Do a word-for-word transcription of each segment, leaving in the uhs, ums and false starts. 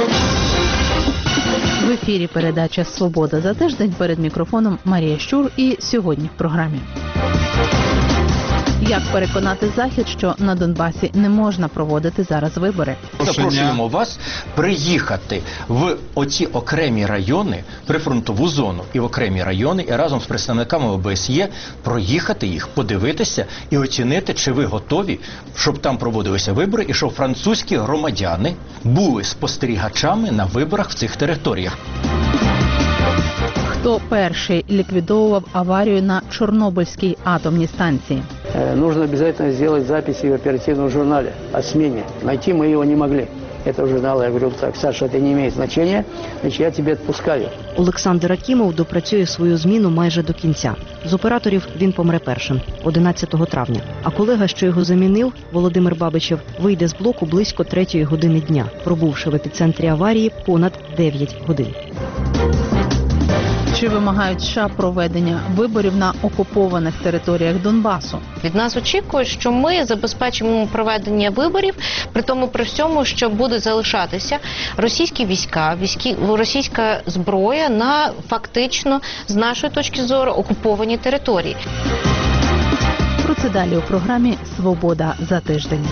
В ефірі передача «Свобода за тиждень», перед мікрофоном Марія Щур, і сьогодні в програмі. Як переконати Захід, що на Донбасі не можна проводити зараз вибори? Запрошуємо вас приїхати в оці окремі райони, прифронтову зону і в окремі райони, і разом з представниками О Б С Є проїхати їх, подивитися і оцінити, чи ви готові, щоб там проводилися вибори, і щоб французькі громадяни були спостерігачами на виборах в цих територіях. Хто перший ліквідовував аварію на Чорнобильській атомній станції? Нужно обязательно сделать записи в оперативном журнале о смене. Найти мы его не могли. Это журнал, я говорю, так, Саша, это не имеет значения, значит, я тебе отпускаю. Олександр Акімов допрацює свою зміну майже до кінця. З операторів він помре першим, одинадцятого травня. А колега, що його замінив, Володимир Бабичев, вийде з блоку близько третьої години дня, пробувши в епіцентрі аварії понад дев'ять годин. Чи вимагають США проведення виборів на окупованих територіях Донбасу? Від нас очікують, що ми забезпечимо проведення виборів, при тому при всьому, що будуть залишатися російські війська, війські, російська зброя на фактично, з нашої точки зору, окуповані території. Про це далі у програмі «Свобода за тиждень».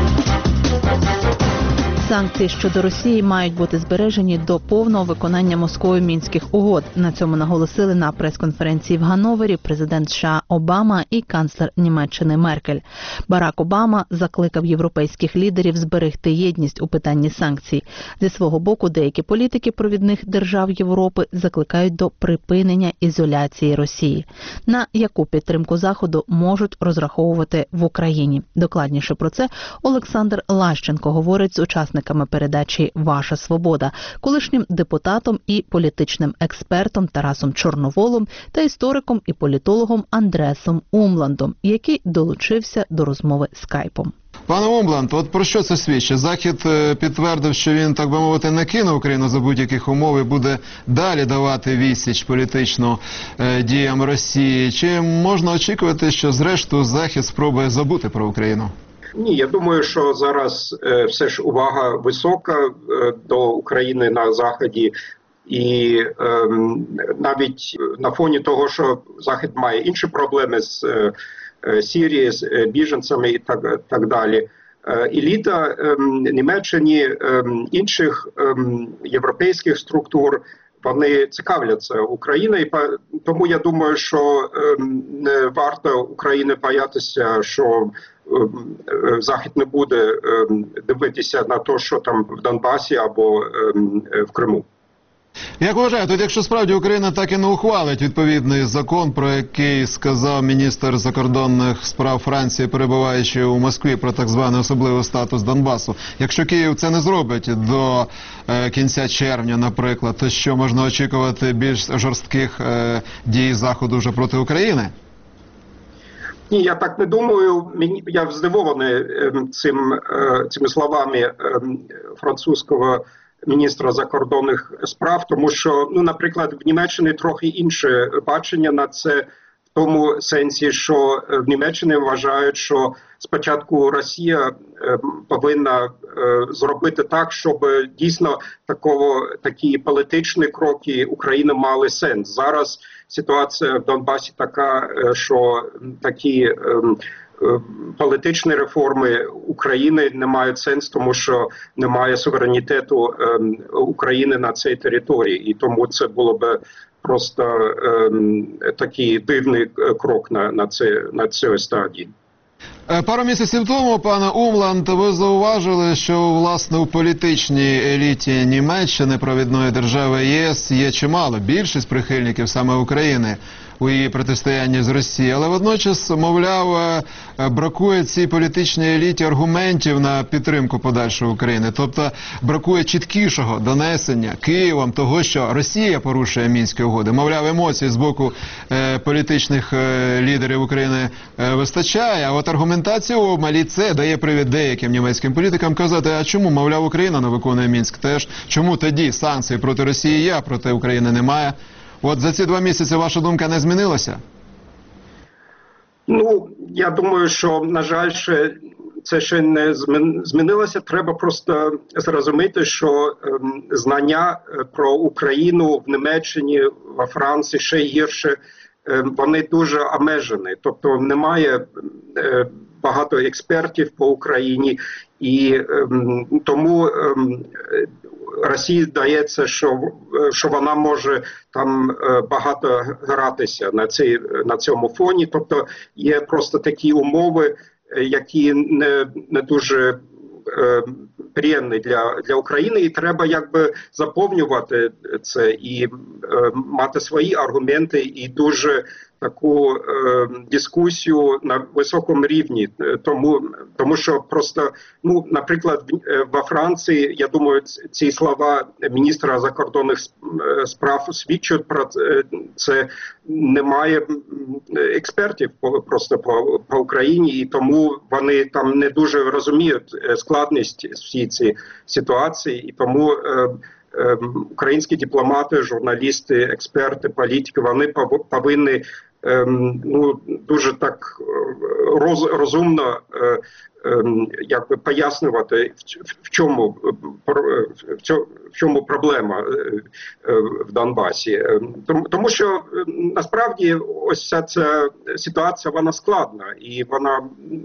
Санкції щодо Росії мають бути збережені до повного виконання Москвою Мінських угод. На цьому наголосили на прес-конференції в Ганновері президент США Обама і канцлер Німеччини Меркель. Барак Обама закликав європейських лідерів зберегти єдність у питанні санкцій. Зі свого боку, деякі політики провідних держав Європи закликають до припинення ізоляції Росії. На яку підтримку Заходу можуть розраховувати в Україні? Докладніше про це Олександр Лащенко говорить з учасниками передачі «Ваша свобода», колишнім депутатом і політичним експертом Тарасом Чорноволом та істориком і політологом Андреасом Умландом, який долучився до розмови скайпом. Пане Умланд, от про що це свідчить? Захід підтвердив, що він, так би мовити, не кине Україну за будь-яких умов і буде далі давати відсіч політично е, діям Росії. Чи можна очікувати, що зрештою Захід спробує забути про Україну? Ні, я думаю, що зараз е, все ж увага висока е, до України на Заході. І е, навіть на фоні того, що Захід має інші проблеми з е, Сирії, з е, біженцями і так, так далі, е, еліта е, Німеччини, е, інших е, європейських структур, вони цікавляться Україною, тому я думаю, що е, не варто України боятися, що Захід не буде дивитися на те, що там в Донбасі або в Криму. Як вважаєте, от якщо справді Україна так і не ухвалить відповідний закон, про який сказав міністр закордонних справ Франції, перебуваючи у Москві, про так званий особливий статус Донбасу, якщо Київ це не зробить до е, кінця червня, наприклад, то що можна очікувати більш жорстких е, дій Заходу вже проти України? Ні, я так не думаю. Мені, я здивований цим, цими словами французького міністра закордонних справ, тому що, ну, наприклад, в Німеччині трохи інше бачення на це, в тому сенсі, що в Німеччині вважають, що спочатку Росія повинна зробити так, щоб дійсно такого, такі політичні кроки України мали сенс. Зараз ситуація в Донбасі така, що такі політичні реформи України не мають сенсу, тому що немає суверенітету України на цій території. І тому це було б просто такий дивний крок на, на, це, на цій стадії. Пару місяців тому, пане Умланд, ви зауважили, що, власне, у політичній еліті Німеччини, провідної держави ЄС, є чимало, більшість прихильників саме України у її протистоянні з Росією. Але водночас, мовляв, бракує цій політичній еліті аргументів на підтримку подальшої України. Тобто бракує чіткішого донесення Києвом того, що Росія порушує Мінські угоди. Мовляв, емоцій з боку е, політичних е, лідерів України е, вистачає, а от аргументація обмаль, і це дає привід деяким німецьким політикам казати, а чому, мовляв, Україна не виконує Мінськ теж? Чому тоді санкцій проти Росії є, а проти України немає? От за ці два місяці ваша думка не змінилася? Ну, я думаю, що, на жаль, ще це ще не змінилося. Треба просто зрозуміти, що ем, знання про Україну в Німеччині, во Франції ще гірше, ем, вони дуже обмежені. Тобто немає е, багато експертів по Україні, і ем, тому ем, Росії здається, що, що вона може там багато гратися на, цій, на цьому фоні. Тобто є просто такі умови, які не, не дуже е, приємні для, для України, і треба якби заповнювати це і е, мати свої аргументи і дуже таку е, дискусію на високому рівні, тому, тому що просто, ну, наприклад, во Франції, я думаю, ці слова міністра закордонних справ свідчать про це, немає експертів по, просто по, по Україні, і тому вони там не дуже розуміють складність всієї цієї ситуації, і тому е, е, українські дипломати, журналісти, експерти, політики, вони повинні ну, дуже так роз, розумно якби пояснювати, в чому, в чому проблема в Донбасі. Тому що насправді ось ця, ця ситуація, вона складна, і вона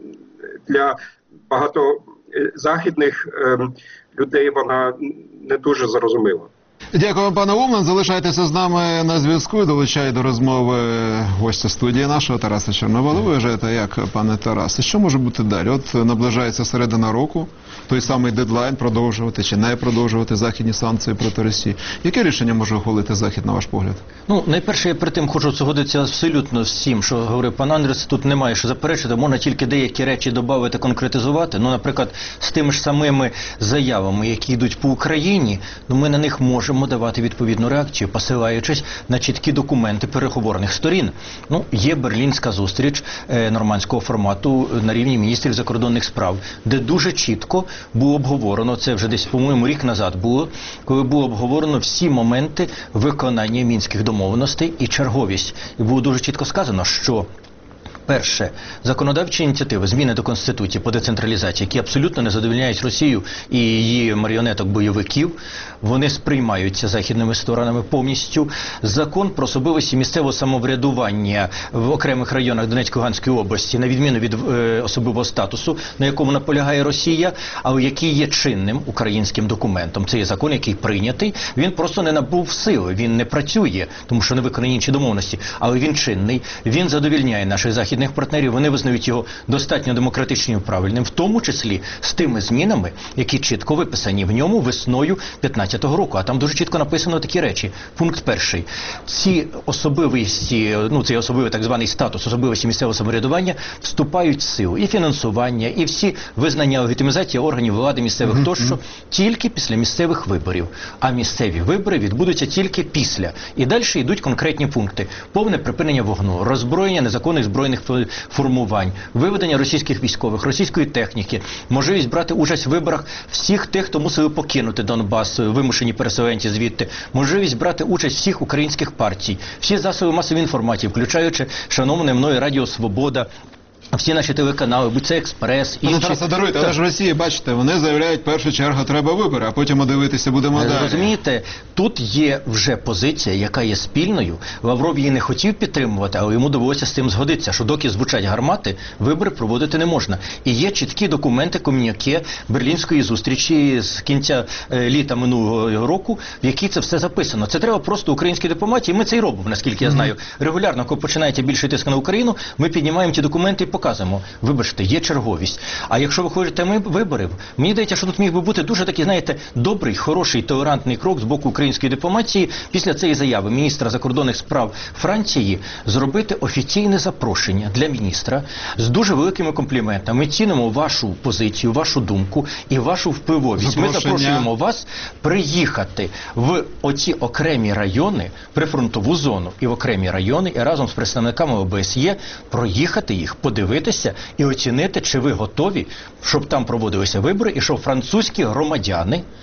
для багато західних людей вона не дуже зрозуміла. Дякую, пане Умланд. Залишайтеся з нами на зв'язку і долучаю до розмови гостя студії нашого Тараса Чорновола. Ви вважаєте, як, пане Тарасе, що може бути далі? От наближається середина року, той самий дедлайн, продовжувати чи не продовжувати західні санкції проти Росії. Яке рішення може ухвалити Захід, на ваш погляд? Ну, найперше, я перед тим хочу згодитися абсолютно всім, що говорив пан Андрес. Тут немає що заперечити, можна тільки деякі речі додати, конкретизувати. Ну, наприклад, з тими ж самими заявами, які йдуть по Україні, ну, ми на них можемо давати відповідну реакцію, посилаючись на чіткі документи переговорних сторін. Ну, є берлінська зустріч е, нормандського формату на рівні міністрів закордонних справ, де дуже чітко було обговорено, це вже десь, по-моєму, рік назад було, коли було обговорено всі моменти виконання мінських домовленостей і черговість. І було дуже чітко сказано, що перше, законодавчі ініціативи, зміни до Конституції по децентралізації, які абсолютно не задовольняють Росію і її маріонеток-бойовиків, вони сприймаються західними сторонами повністю. Закон про особливості місцевого самоврядування в окремих районах Донецької та Луганської області, на відміну від е, особливого статусу, на якому наполягає Росія, але який є чинним українським документом. Це є закон, який прийнятий, він просто не набув сили, він не працює, тому що не виконані інші домовленості, але він чинний, він задовільняє наших західних партнерів, вони визнають його достатньо демократичним і правильним, в тому числі з тими змінами, які чітко виписані в ньому весною п'ятнадцятого року. А там дуже чітко написано такі речі. Пункт перший. Ці особливості, ну цей особливий так званий статус, особливості місцевого самоврядування вступають в силу. І фінансування, і всі визнання легітимізації органів влади місцевих mm-hmm. тощо тільки після місцевих виборів. А місцеві вибори відбудуться тільки після. І далі йдуть конкретні пункти. Повне припинення вогну, роззброєння незаконних збройних формувань, виведення російських військових, російської техніки, можливість брати участь в виборах всіх тих, хто мусили покинути Донбас, вимушені переселенці звідти, можливість брати участь всіх українських партій, всі засоби масової інформації, включаючи шановне мною Радіо Свобода, всі наші телеканали, будь це Експрес, інші. Ну, Тарасе, даруйте, але ж Росії, бачите, вони заявляють, в першу чергу треба вибори, а потім дивитися будемо далі. Розумієте, тут є вже позиція, яка є спільною. Лавров її не хотів підтримувати, але йому довелося з цим згодитися, що доки звучать гармати, вибори проводити не можна. І є чіткі документи, ком'юніке Берлінської зустрічі з кінця е, літа минулого року, в якій це все записано. Це треба просто українській дипломатії, ми це й робимо, наскільки я знаю. Регулярно, коли починається більше тиск на Україну, ми піднімаємо ті документи і показуємо. Вибачте, є черговість. А якщо ви хочете ми виборів, мені здається, що тут міг би бути дуже такий, знаєте, добрий, хороший, толерантний крок з боку української дипломатії після цієї заяви міністра закордонних справ Франції зробити офіційне запрошення для міністра з дуже великими компліментами. Ми цінимо вашу позицію, вашу думку і вашу впливовість. Запрошення. Ми запрошуємо вас приїхати в оці окремі райони, прифронтову зону і в окремі райони, і разом з представниками О Б С Є проїхати їх, подивитися і оцінити, чи ви готові, щоб там проводилися вибори, і щоб французькі громадяни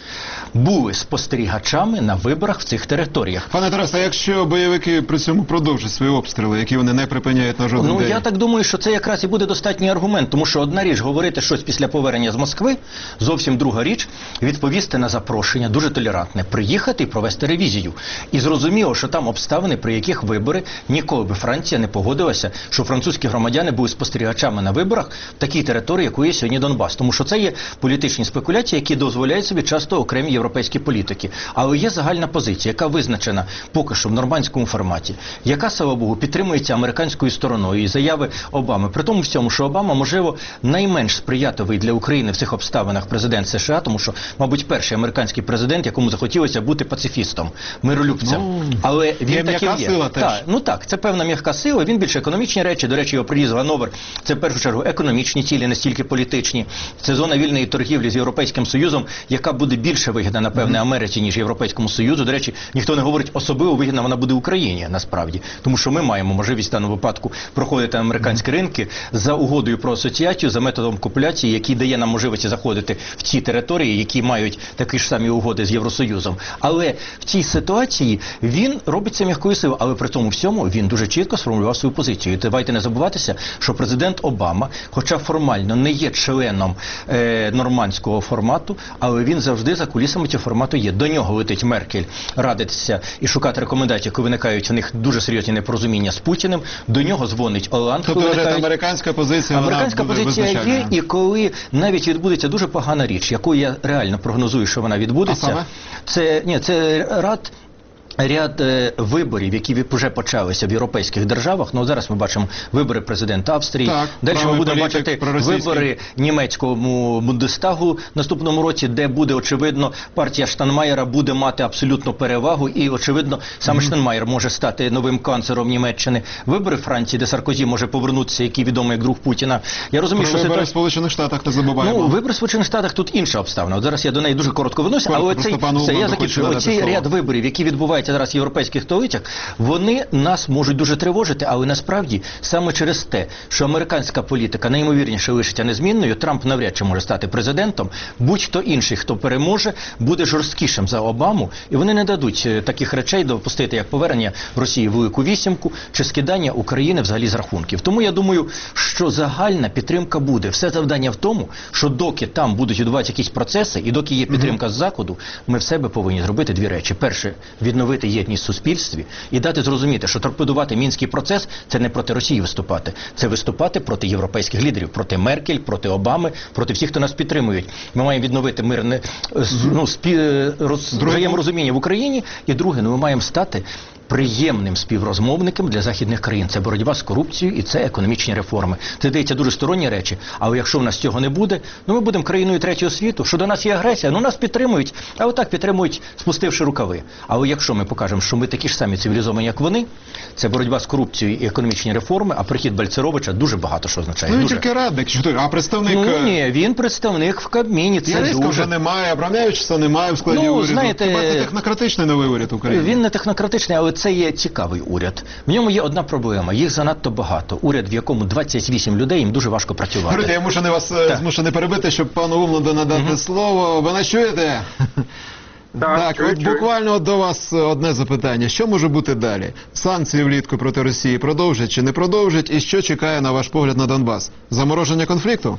були спостерігачами на виборах в цих територіях. Пане Тарасе, а якщо бойовики при цьому продовжать свої обстріли, які вони не припиняють на жоден Ну, день? я так думаю, що це якраз і буде достатній аргумент, тому що одна річ говорити щось після повернення з Москви, зовсім друга річ відповісти на запрошення, дуже толерантне, приїхати і провести ревізію. І зрозуміло, що там обставини, при яких вибори, ніколи би Франція не погодилася, що французькі громадяни були спостерігачами на виборах в такій території, якою є сьогодні Донбас. Тому що це є політичні спекуляції, які дозволяють собі часто окремі європейські політики. Але є загальна позиція, яка визначена поки що в нормандському форматі, яка, слава Богу, підтримується американською стороною і заяви Обами. При тому всьому, що Обама, можливо, найменш сприятливий для України в цих обставинах президент США, тому що, мабуть, перший американський президент, якому захотілося бути пацифістом, миролюбцем. Ну, але він є таким м'яка є. сила теж. Так, ну так, це певна м'яка сила, він більше економічні речі, до речі, його приїзд в Ганновер, це в першу чергу економічні цілі, не стільки політичні. Це зона вільної торгівлі з Європейським Союзом, яка буде більше вигідна, напевне, Америці, ніж Європейському Союзу. До речі, ніхто не говорить, особливо вигідна вона буде Україні, насправді. Тому що ми маємо можливість в даному випадку проходити американські ринки за угодою про асоціацію, за методом копуляції, який дає нам можливість заходити в ці території, які мають такі ж самі угоди з Євросоюзом. Але в цій ситуації він робить це м'якою силою, але при тому всьому він дуже чітко сформулював свою позицію. І давайте не забуватися, що президент Обама, хоча формально не є членом е, нормандського формату, але він завжди за кулісами цього формату є. До нього летить Меркель радитися і шукати рекомендації, коли виникають у них дуже серйозні непорозуміння з Путіним. До нього дзвонить Оланд. Тобто виникають... американська позиція, Американська вона позиція визначальна. є, і коли навіть відбудеться дуже погана річ, яку я реально прогнозую, що вона відбудеться, А саме? це, ні, це рад ряд е, виборів, які вже почалися в європейських державах. Ну, зараз ми бачимо вибори президента Австрії. Так, далі ми будемо політик, бачити проросійський. вибори німецькому Бундестагу наступному році, де буде, очевидно, партія Штайнмаєра буде мати абсолютну перевагу, і, очевидно, саме mm-hmm. Штайнмаєр може стати новим канцлером Німеччини. Вибори в Франції, де Саркозі може повернутися, який відомий як друг Путіна. Я розумію, Про що вибори ситуація... в Сполучених Штатах не забуваємо. Ну, вибори в Сполучених Штатах тут інша обставина. От зараз я до неї дуже коротко вернуся, Коротко, але просто цей, пану це, я Уманду закінчую. хочу Оцей надати ряд слово. виборів, які відбуваються зараз в європейських столицях, вони нас можуть дуже тривожити, але насправді саме через те, що американська політика найімовірніше лишиться незмінною, Трамп навряд чи може стати президентом, будь-хто інший, хто переможе, буде жорсткішим за Обаму, і вони не дадуть е, таких речей допустити, як повернення Росії в Велику Вісімку чи скидання України взагалі з рахунків. Тому я думаю, що загальна підтримка буде. Все завдання в тому, що доки там будуть відбуватися якісь процеси, і доки є підтримка з Заходу, ми в себе повинні зробити дві речі. Перше, відновити єдність в суспільстві і дати зрозуміти, що торпедувати Мінський процес – це не проти Росії виступати, це виступати проти європейських лідерів, проти Меркель, проти Обами, проти всіх, хто нас підтримують. Ми маємо відновити мирне ну, спі, роз, взаєморозуміння в Україні, і друге, ну, ми маємо стати приємним співрозмовником для західних країн. Це боротьба з корупцією і це економічні реформи. Це, здається, дуже сторонні речі, але якщо в нас цього не буде, ну ми будемо країною третього світу, що до нас є агресія, ну нас підтримують, а отак підтримують, спустивши рукави. Але якщо ми покажемо, що ми такі ж самі цивілізовані, як вони, це боротьба з корупцією і економічні реформи, а прихід Бальцеровича дуже багато що означає. Ну він дуже. тільки радник, що ти, а представник... Ну ні, він представник в Кабміні, це Яриська дуже... вже немає, Абрамовича немає в складі Ну, уряду. знаєте, Хіба це технократичний новий уряд України? Він не технократичний, але це є цікавий уряд. В ньому є одна проблема, їх занадто багато. Уряд, в якому двадцять вісім людей, їм дуже важко працювати. Говорите, я мушу не вас Так. змушений перебити, щоб пану Умланду надати Мгм. слово. Ви нас чуєте? Так, Так, чую, от чую. буквально до вас одне запитання. Що може бути далі? Санкції влітку проти Росії продовжать чи не продовжать? І що чекає, на ваш погляд, на Донбас? Замороження конфлікту?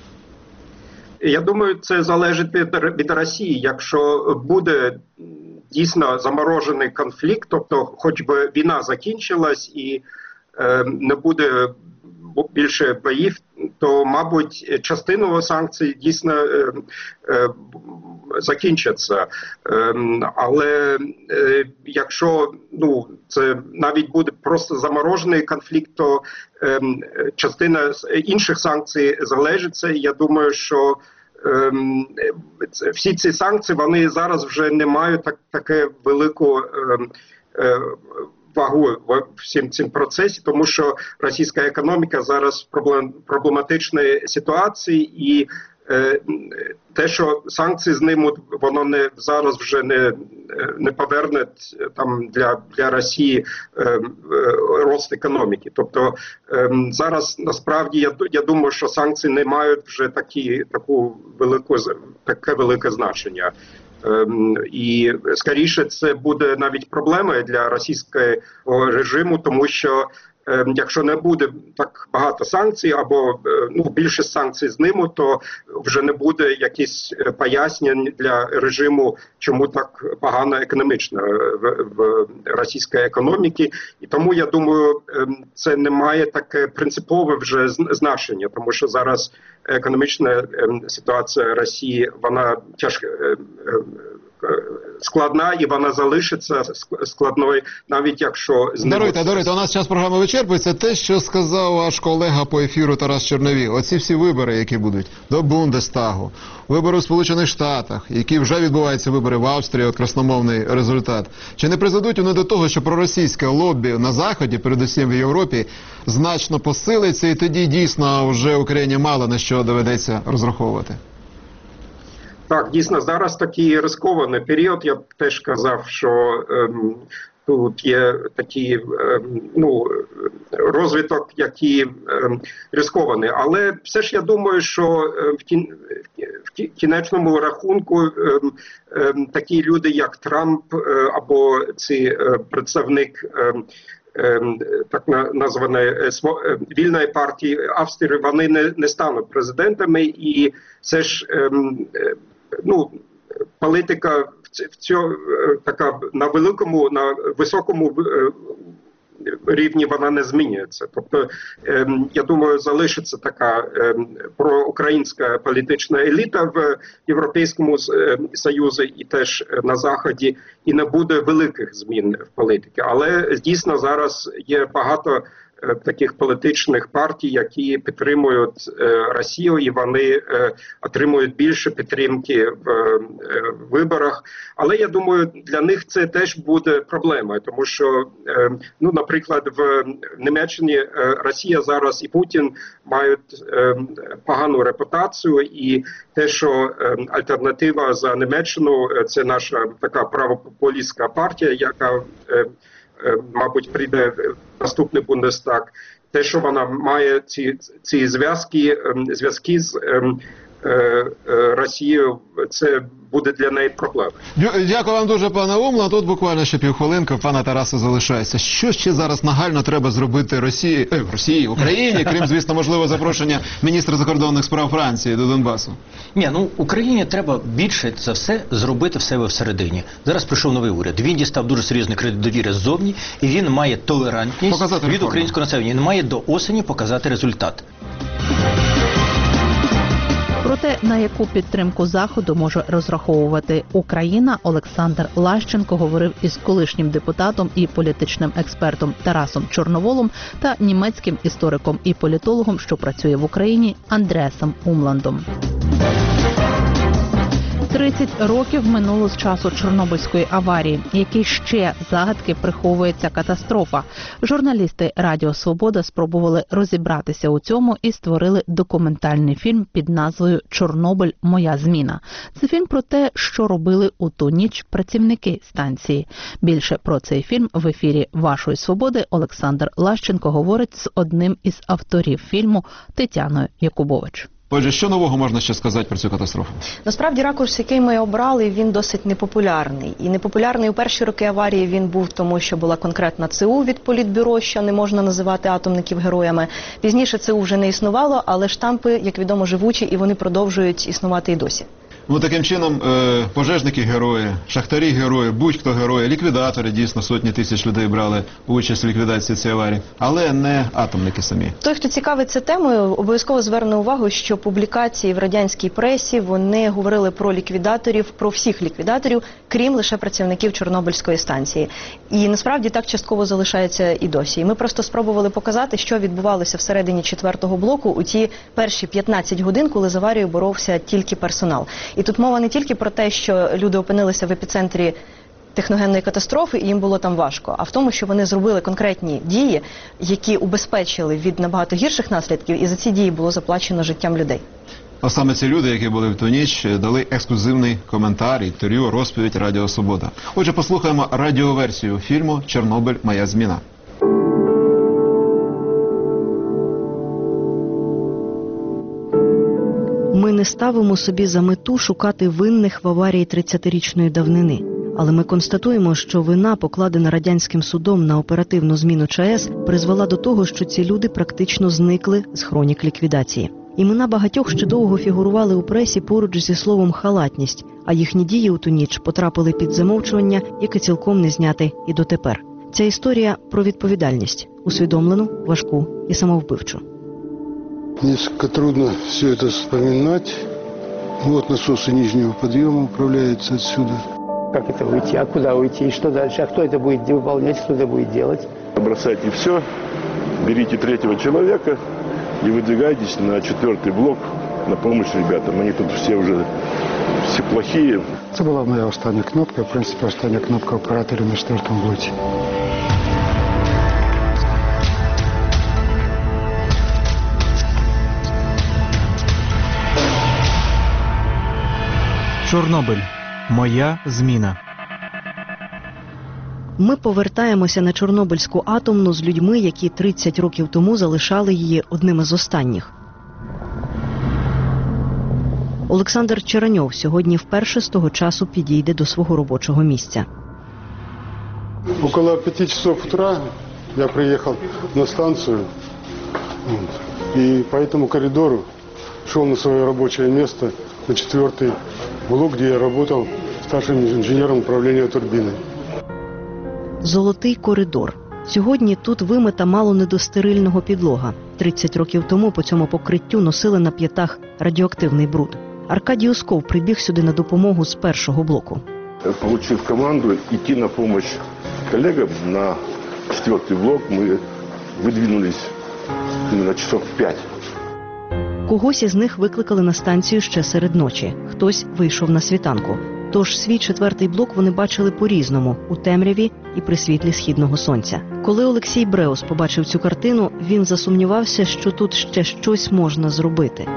Я думаю, це залежить від, від Росії. Якщо буде дійсно заморожений конфлікт, тобто хоч би війна закінчилась і е, не буде більше боїв, то, мабуть, частину санкцій дійсно е, е, закінчаться. Е, але е, якщо ну, це навіть буде просто заморожений конфлікт, то е, частина інших санкцій залежиться. Я думаю, що Ем, всі ці санкції, вони зараз вже не мають так, таке велику ем, е, вагу в всім цим процесі, тому що російська економіка зараз в проблем, проблематичній ситуації, і е, те, що санкції знімуть, воно не зараз вже не, не поверне там для, для Росії е, е, рост економіки. Тобто е, зараз насправді я, я думаю, що санкції не мають вже такі, таку велику, таке велике значення. І скоріше це буде навіть проблемою для російського режиму, тому що якщо не буде так багато санкцій або ну, більше санкцій з ними, то вже не буде якісь пояснень для режиму, чому так погано економічно в, в російській економіці. І тому, я думаю, це не має таке принципове вже значення, тому що зараз економічна ситуація Росії, вона тяжка, складна, і вона залишиться складною, навіть якщо... Даруйте, даруйте, у нас час програми вичерпується. Те, що сказав ваш колега по ефіру Тарас Чорновіл, оці всі вибори, які будуть до Бундестагу, вибори у Сполучених Штатах, які вже відбуваються вибори в Австрії, от красномовний результат, чи не призведуть вони до того, що проросійське лобі на Заході, передусім в Європі, значно посилиться, і тоді дійсно вже Україні мало на що доведеться розраховувати? Так, дійсно, зараз такий рискований період. Я б теж казав, що ем, тут є такий ем, ну, розвиток, який ем, рискований. Але все ж я думаю, що в, кін, в кінечному рахунку ем, ем, такі люди, як Трамп е, або цей е, представник ем, так названої вільної партії Австрії, вони не, не стануть президентами, і це ж ну, політика в цьому така на великому, на високому рівні вона не змінюється. Тобто, я думаю, залишиться така проукраїнська політична еліта в Європейському Союзі і теж на Заході, і не буде великих змін в політиці. Але дійсно зараз є багато таких політичних партій, які підтримують Росію, і вони отримують більше підтримки в виборах. Але я думаю, для них це теж буде проблемою, тому що, ну, наприклад, в Німеччині Росія зараз і Путін мають погану репутацію, і те, що альтернатива за Німеччину – це наша така правопопулістська партія, яка мабуть, прийде наступний Бундестаг, те, що вона має ці, ці зв'язки, зв'язки з е, е, Росією, це буде для неї проблема. Дякую вам дуже, пане Умланд. Тут буквально ще півхвилинки, пана Тараса залишається. Що ще зараз нагально треба зробити Росії, е, Росії, Україні, крім, звісно, можливо, запрошення міністра закордонних справ Франції до Донбасу? Ні, ну, Україні треба більше за все зробити в себе всередині. Зараз прийшов новий уряд. Він дістав дуже серйозний кредит довіри ззовні, і він має толерантність показати від реформу. українського населення. Він має до осені показати результат. Про те, на яку підтримку Заходу може розраховувати Україна, Олександр Лащенко говорив із колишнім депутатом і політичним експертом Тарасом Чорноволом та німецьким істориком і політологом, що працює в Україні, Андреасом Умландом. тридцять років минуло з часу Чорнобильської аварії. Які ще загадки приховує ця катастрофа? Журналісти Радіо Свобода спробували розібратися у цьому і створили документальний фільм під назвою «Чорнобиль. Моя зміна». Це фільм про те, що робили у ту ніч працівники станції. Більше про цей фільм в ефірі «Вашої Свободи» Олександр Лащенко говорить з одним із авторів фільму Тетяною Якубович. Отже, що нового можна ще сказати про цю катастрофу? Насправді, ракурс, який ми обрали, він досить непопулярний. І непопулярний у перші роки аварії він був тому, що була конкретна ЦУ від Політбюро, що не можна називати атомників героями. Пізніше ЦУ вже не існувало, але штампи, як відомо, живучі, і вони продовжують існувати і досі. Ну, таким чином, е, пожежники герої, шахтарі герої, будь-хто герої, ліквідатори, дійсно, сотні тисяч людей брали участь в ліквідації цієї аварії, але не атомники самі. Той, хто цікавиться темою, обов'язково зверне увагу, що публікації в радянській пресі, вони говорили про ліквідаторів, про всіх ліквідаторів, крім лише працівників Чорнобильської станції. І насправді так частково залишається і досі. І ми просто спробували показати, що відбувалося всередині четвертого блоку у ті перші п'ятнадцять годин, коли з аварією боровся тільки персонал. І тут мова не тільки про те, що люди опинилися в епіцентрі техногенної катастрофи і їм було там важко, а в тому, що вони зробили конкретні дії, які убезпечили від набагато гірших наслідків, і за ці дії було заплачено життям людей. А саме ці люди, які були в ту ніч, дали ексклюзивний коментар, інтерв'ю, розповідь Радіо Свобода. Отже, послухаємо радіоверсію фільму «Чорнобиль. Моя зміна». Ми не не ставимо собі за мету шукати винних в аварії тридцятирічної давнини. Але ми констатуємо, що вина, покладена радянським судом на оперативну зміну ЧАЕС, призвела до того, що ці люди практично зникли з хронік ліквідації. Імена багатьох ще довго фігурували у пресі поруч зі словом «халатність», а їхні дії у ту ніч потрапили під замовчування, яке цілком не зняти і дотепер. Ця історія про відповідальність, усвідомлену, важку і самовбивчу. Несколько трудно все это вспоминать. Вот насосы нижнего подъема управляются отсюда. Как это уйти? А куда уйти? И что дальше? А кто это будет выполнять? Кто это будет делать? Бросайте все, берите третьего человека и выдвигайтесь на четвертый блок на помощь ребятам. Они тут все уже все плохие. Це була моя остання кнопка, в принципі, остання кнопка операторів на четвертому блоці. Чорнобиль. Моя зміна. Ми повертаємося на Чорнобильську атомну з людьми, які тридцять років тому залишали її одними з останніх. Олександр Череньов сьогодні вперше з того часу підійде до свого робочого місця. Около пяти часов утра я приехал на станцию и по этому коридору шел на свое рабочее место, на четвертый блок, где я работал старшим инженером управления турбиной. Золотий коридор. Сьогодні тут вимита мало не до стерильного підлога. тридцять років тому по цьому покриттю носили на п'ятах радіоактивний бруд. Аркадій Усков прибіг сюди на допомогу з першого блоку. Получив команду идти на помощь коллегам на четвертый блок, мы выдвинулись на часов в пять. Когось із них викликали на станцію ще серед ночі. Хтось вийшов на світанку. Тож свій четвертий блок вони бачили по-різному – у темряві і при світлі східного сонця. Коли Олексій Бреус побачив цю картину, він засумнівався, що тут ще щось можна зробити.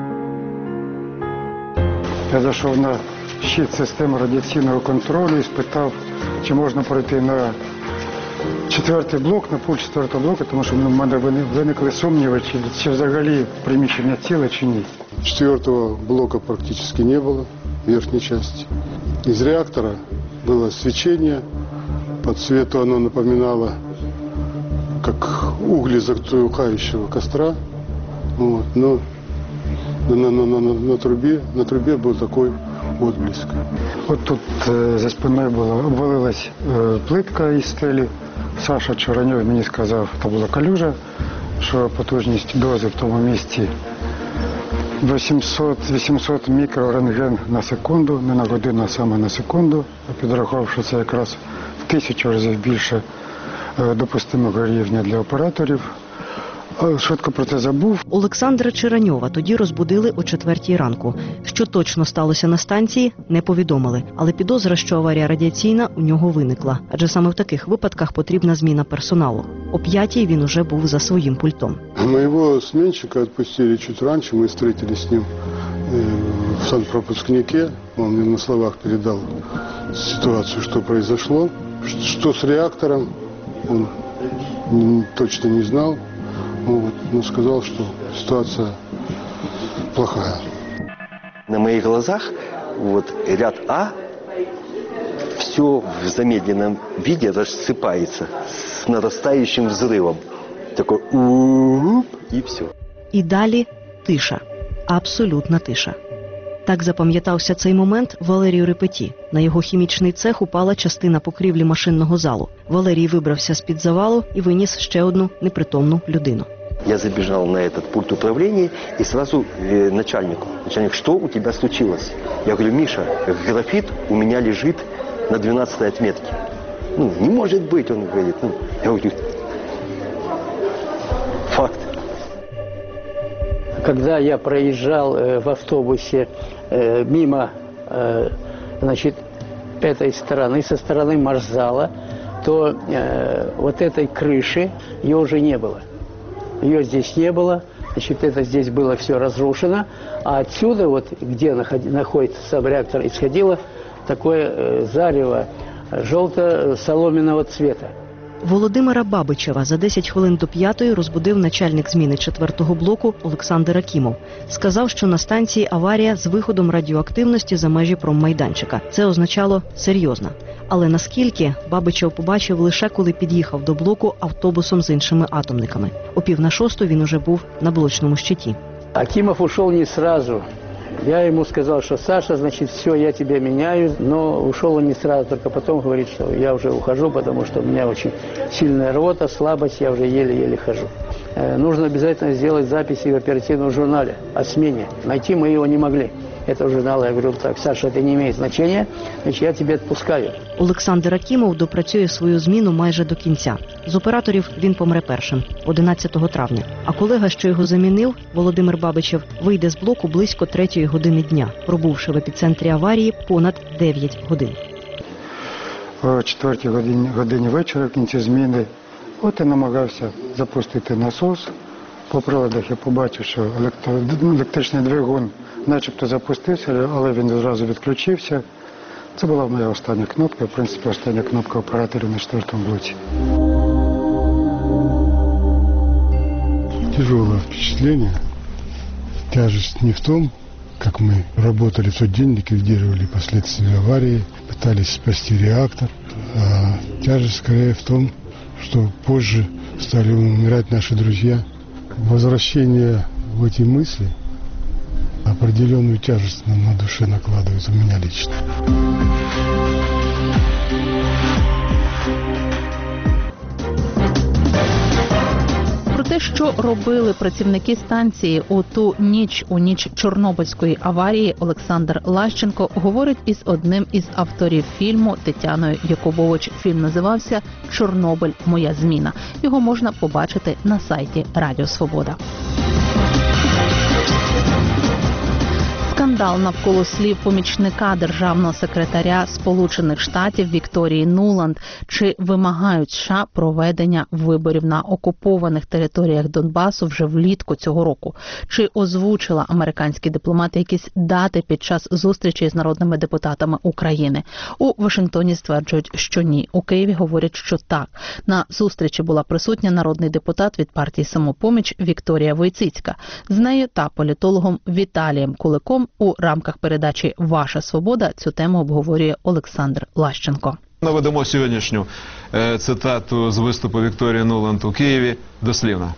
Я зайшов на щит системи радіаційного контролю і спитав, чи можна пройти на четвертий блок, на пульт четвертого блоку, тому що в мене виникли сумніви, чи, чи взагалі приміщення ціле, чи ні. Четвертого блока практично не було, верхней части. Из реактора было свечение, по цвету оно напоминало, как угли затухающего костра, вот, но на, на, на, на, на, трубе, на трубе был такой отблеск. Вот тут э, за спиной была, обвалилась э, плитка із стелі. Саша Череньов мені сказав, це була калюжа, що потужність дози в тому місці вісімсот мікрорентген на секунду, не на годину, а саме на секунду. Підрахував, що це якраз в тисячу разів більше допустимого рівня для операторів. Швидко про це забув. Олександра Череньова тоді розбудили о четвертій ранку. Що точно сталося на станції, не повідомили. Але підозра, що аварія радіаційна, у нього виникла. Адже саме в таких випадках потрібна зміна персоналу. О п'ятій він уже був за своїм пультом. Моего сменщика отпустили чуть раньше. Мы встретились с ним в санпропускнике. Он мне на словах передал ситуацию, что произошло. Что с реактором, он точно не знал. Вот, но сказал, что ситуация плохая. На моих глазах вот ряд А, все в замедленном виде рассыпается с нарастающим взрывом. Такой у-у-у, и все. І далі тиша. Абсолютна тиша. Так запам'ятався цей момент Валерію Репеті. На його хімічний цех упала частина покрівлі машинного залу. Валерій вибрався з-під завалу і виніс ще одну непритомну людину. Я забежал на этот пульт управления и сразу э, начальнику. Начальник, что у тебя случилось? Я говорю, Миша, графит у меня лежит на двенадцатой отметке. Ну, не может быть, он говорит. Ну, я говорю, факт. Когда я проезжал э, в автобусе э, мимо э, значит, этой стороны, со стороны маршзала, то э, вот этой крыши, ее уже не было. Ее здесь не было, значит, это здесь было все разрушено, а отсюда, вот, где находится сам реактор, исходило такое э, зарево желто-соломенного цвета. Володимира Бабичева за десять хвилин до п'ятої розбудив начальник зміни четвертого блоку Олександр Акімов. Сказав, що на станції аварія з виходом радіоактивності за межі проммайданчика. Це означало серйозно. Але наскільки, Бабичев побачив лише коли під'їхав до блоку автобусом з іншими атомниками. О пів на шосту він уже був на блочному щиті. Акимов ушел не сразу. Я ему сказал, что Саша, значит, все, я тебя меняю, но ушел он не сразу, только потом говорит, что я уже ухожу, потому что у меня очень сильная рвота, слабость, я уже еле-еле хожу. Э, нужно обязательно сделать записи в оперативном журнале о смене. Найти мы его не могли. Это журнал, я говорю, так, Саша, это не имеет значения, значит, я тебя отпускаю. Олександр Акімов допрацює свою зміну майже до кінця. З операторів він помре першим, одинадцятого травня. А колега, що його замінив, Володимир Бабичев, вийде з блоку близько третьої години дня, пробувши в епіцентрі аварії понад дев'ять годин. О четвертій годині, годині вечора, в кінці зміни, от я намагався запустити насос. По приладах я побачив, що електро... електричний двигун начебто запустився, але він одразу відключився. Це була моя остання кнопка, в принципі, остання кнопка операторів на четвертому блоці. Тяжелое впечатление. Тяжесть не в том, как мы работали в тот день, ликвидировали последствия аварии, пытались спасти реактор. А тяжесть скорее в том, что позже стали умирать наши друзья. Возвращение в эти мысли определенную тяжесть на, на душе накладывает у меня лично. Про те, що робили працівники станції у ту ніч, у ніч Чорнобильської аварії, Олександр Лащенко говорить із одним із авторів фільму Тетяною Якубович. Фільм називався «Чорнобиль. Моя зміна». Його можна побачити на сайті Радіо Свобода. Скандал навколо слів помічника державного секретаря Сполучених Штатів Вікторії Нуланд. Чи вимагають США проведення виборів на окупованих територіях Донбасу вже влітку цього року? Чи озвучила американські дипломати якісь дати під час зустрічі з народними депутатами України? У Вашингтоні стверджують, що ні. У Києві говорять, що так. На зустрічі була присутня народний депутат від партії «Самопоміч» Вікторія Войціцька. З нею та політологом Віталієм Куликом у рамках передачі «Ваша свобода» цю тему обговорює Олександр Лащенко. Наведемо сьогоднішню е, цитату з виступу Вікторії Нуланд у Києві дослівно.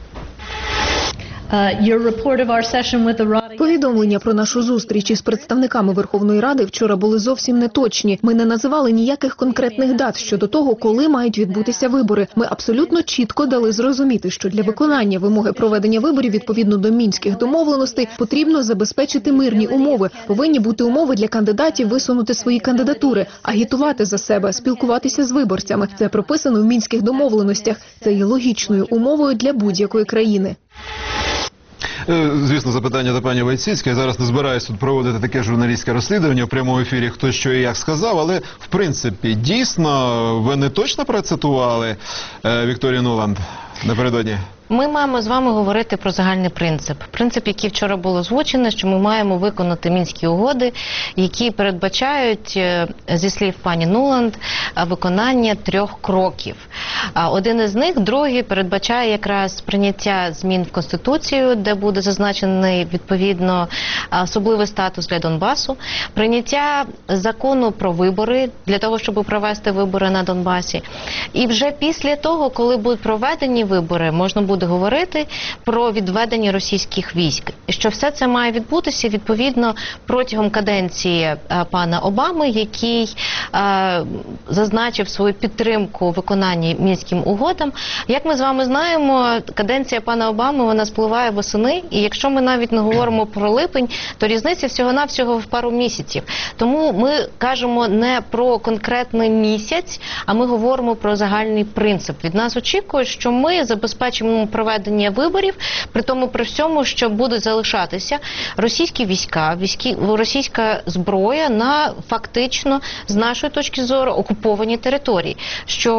Повідомлення про нашу зустріч із представниками Верховної Ради вчора були зовсім неточні. Ми не називали ніяких конкретних дат щодо того, коли мають відбутися вибори. Ми абсолютно чітко дали зрозуміти, що для виконання вимоги проведення виборів відповідно до мінських домовленостей потрібно забезпечити мирні умови. Повинні бути умови для кандидатів висунути свої кандидатури, агітувати за себе, спілкуватися з виборцями. Це прописано в мінських домовленостях. Це є логічною умовою для будь-якої країни. Звісно, запитання до пані Войціцької. Я зараз не збираюся тут проводити таке журналістське розслідування в прямому ефірі, хто що і як сказав, але, в принципі, дійсно, ви не точно процитували е, Вікторію Нуланд напередодні? Ми маємо з вами говорити про загальний принцип. Принцип, який вчора було озвучено, що ми маємо виконати Мінські угоди, які передбачають, зі слів пані Нуланд, виконання трьох кроків. Один із них, другий, передбачає якраз прийняття змін в Конституцію, де буде зазначений, відповідно, особливий статус для Донбасу, прийняття закону про вибори, для того, щоб провести вибори на Донбасі. І вже після того, коли будуть проведені вибори, можна буде буде говорити про відведення російських військ. Що все це має відбутися, відповідно, протягом каденції а, пана Обами, який а, зазначив свою підтримку у виконанні Мінським угодам. Як ми з вами знаємо, каденція пана Обами, вона спливає восени, і якщо ми навіть не говоримо про липень, то різниця всього-навсього в пару місяців. Тому ми кажемо не про конкретний місяць, а ми говоримо про загальний принцип. Від нас очікують, що ми забезпечимо проведення виборів, при тому при всьому, що будуть залишатися російські війська, війські, російська зброя на фактично, з нашої точки зору, окуповані території. Що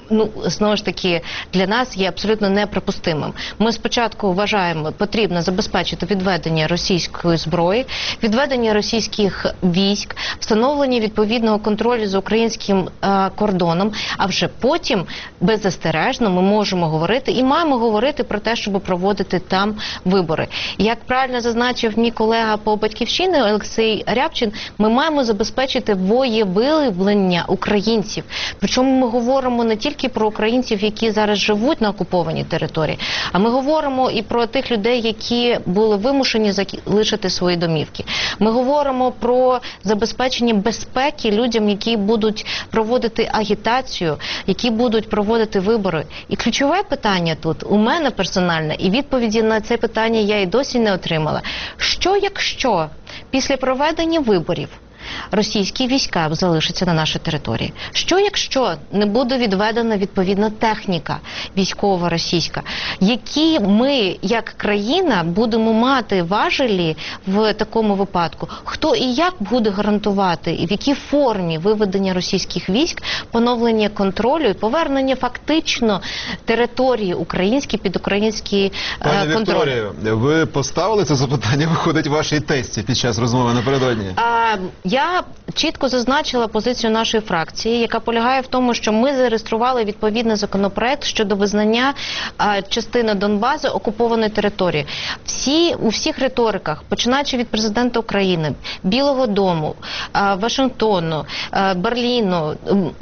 ну, знову ж таки, для нас є абсолютно неприпустимим. Ми спочатку вважаємо, потрібно забезпечити відведення російської зброї, відведення російських військ, встановлення відповідного контролю за українським е, кордоном, а вже потім беззастережно ми можемо говорити і маємо говорити про те, щоб проводити там вибори. Як правильно зазначив мій колега по Батьківщині Олексій Рябчин, ми маємо забезпечити волевиявлення українців. Причому ми говоримо не тільки про українців, які зараз живуть на окупованій території, а ми говоримо і про тих людей, які були вимушені залишити свої домівки. Ми говоримо про забезпечення безпеки людям, які будуть проводити агітацію, які будуть проводити вибори. І ключове питання тут у мене персональне, і відповіді на це питання я і досі не отримала. Що якщо після проведення виборів російські війська залишаться на нашій території? Що якщо не буде відведена відповідна техніка військова російська? Які ми, як країна, будемо мати важелі в такому випадку? Хто і як буде гарантувати, і в якій формі виведення російських військ, поновлення контролю і повернення фактично території українські під український Пані контроль? Вікторію, ви поставили це запитання, виходить, вашій тесті під час розмови напередодні? А, Я чітко зазначила позицію нашої фракції, яка полягає в тому, що ми зареєстрували відповідний законопроект щодо визнання а, частини Донбасу окупованої території. Всі, у всіх риториках, починаючи від президента України, Білого дому, а, Вашингтону, а, Берліну,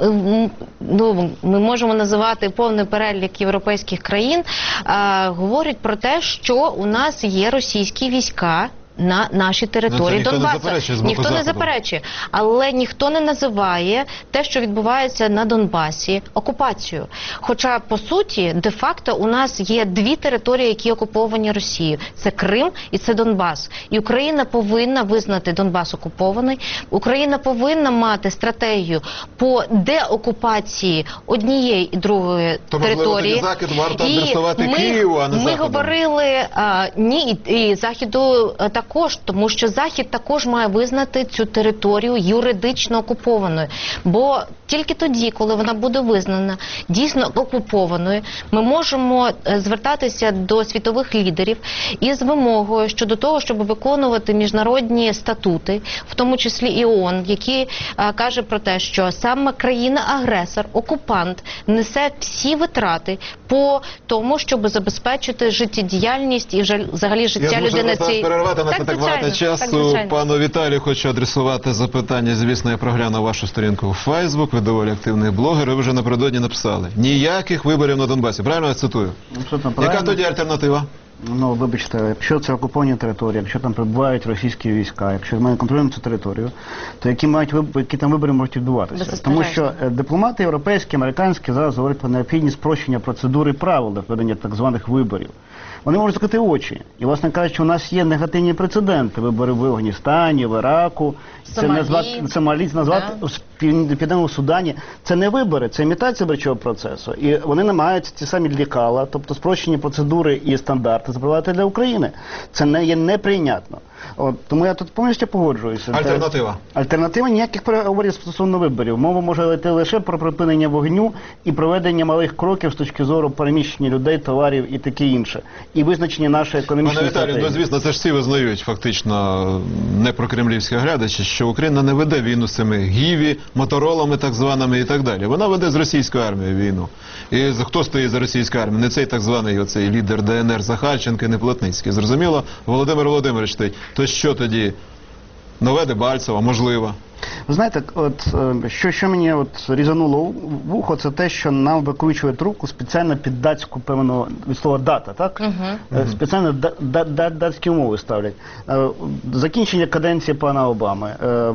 ну, ми можемо називати повний перелік європейських країн, а, говорять про те, що у нас є російські війська на нашій території ну, Донбасу. Не ніхто не заперечує, але ніхто не називає те, що відбувається на Донбасі, окупацією. Хоча, по суті, де-факто у нас є дві території, які окуповані Росією. Це Крим і це Донбас. І Україна повинна визнати Донбас окупований. Україна повинна мати стратегію по деокупації однієї і другої То, території. Можливо, Захід варто І адресувати ми, Києву, а не Ми Заходу. говорили, а, ні, і, і Західу так також, тому що Захід також має визнати цю територію юридично окупованою. Бо тільки тоді, коли вона буде визнана дійсно окупованою, ми можемо звертатися до світових лідерів із вимогою щодо того, щоб виконувати міжнародні статути, в тому числі і ООН, які а, каже про те, що саме країна-агресор, окупант, несе всі витрати по тому, щоб забезпечити життєдіяльність і взагалі життя людини цієї. Так, так багато часу. Пану Віталію хочу адресувати запитання. Звісно, я проглянув вашу сторінку у Фейсбук, ви доволі активний блогер, ви вже напередодні написали: ніяких виборів на Донбасі. Правильно я цитую? Абсолютно правильно. Яка тоді альтернатива? Ну, вибачте, якщо це окуповані території, якщо там перебувають російські війська, якщо ми не контролюємо цю територію, то які мають вибори, які там вибори можуть відбуватися? Тому що е, дипломати європейські, американські зараз говорять про необхідність спрощення процедури і правил для проведення так званих виборів. Вони можуть закрити очі. І, власне кажучи, у нас є негативні прецеденти. Вибори в Афганістані, в Іраку, це назвати Сомалі, назвати в Південному Судані. Це не вибори, це імітація виборчого процесу. І вони не мають ті самі лікала, тобто спрощені процедури і стандарти запровадити для України. Це не є неприйнятно. От, тому я тут повністю погоджуюся. Альтернатива? Альтернатива ніяких переговорів стосовно виборів. Мова може йти лише про припинення вогню і проведення малих кроків з точки зору переміщення людей, товарів і таке інше. І визначення нашої економічної стратегії. Пане Віталію, ну, звісно, це ж всі визнають фактично не про кремлівські глядачі, що Україна не веде війну з цими гіві, моторолами так званими і так далі. Вона веде з російською армією війну. І хто стоїть за російською армією? Не цей так званий оцей лідер ДНР Захарченко, не Плотницький. Зрозуміло? Володимир Володимирович стоїть. То що тоді? Нове Дебальцево, можливо. Ви знаєте, от що, що мені от різануло в вухо, це те, що нам викручують руку спеціально під датську, певно, від слова дата, так? Uh-huh. Спеціально да, да, да, датські умови ставлять. Закінчення каденції пана Обами,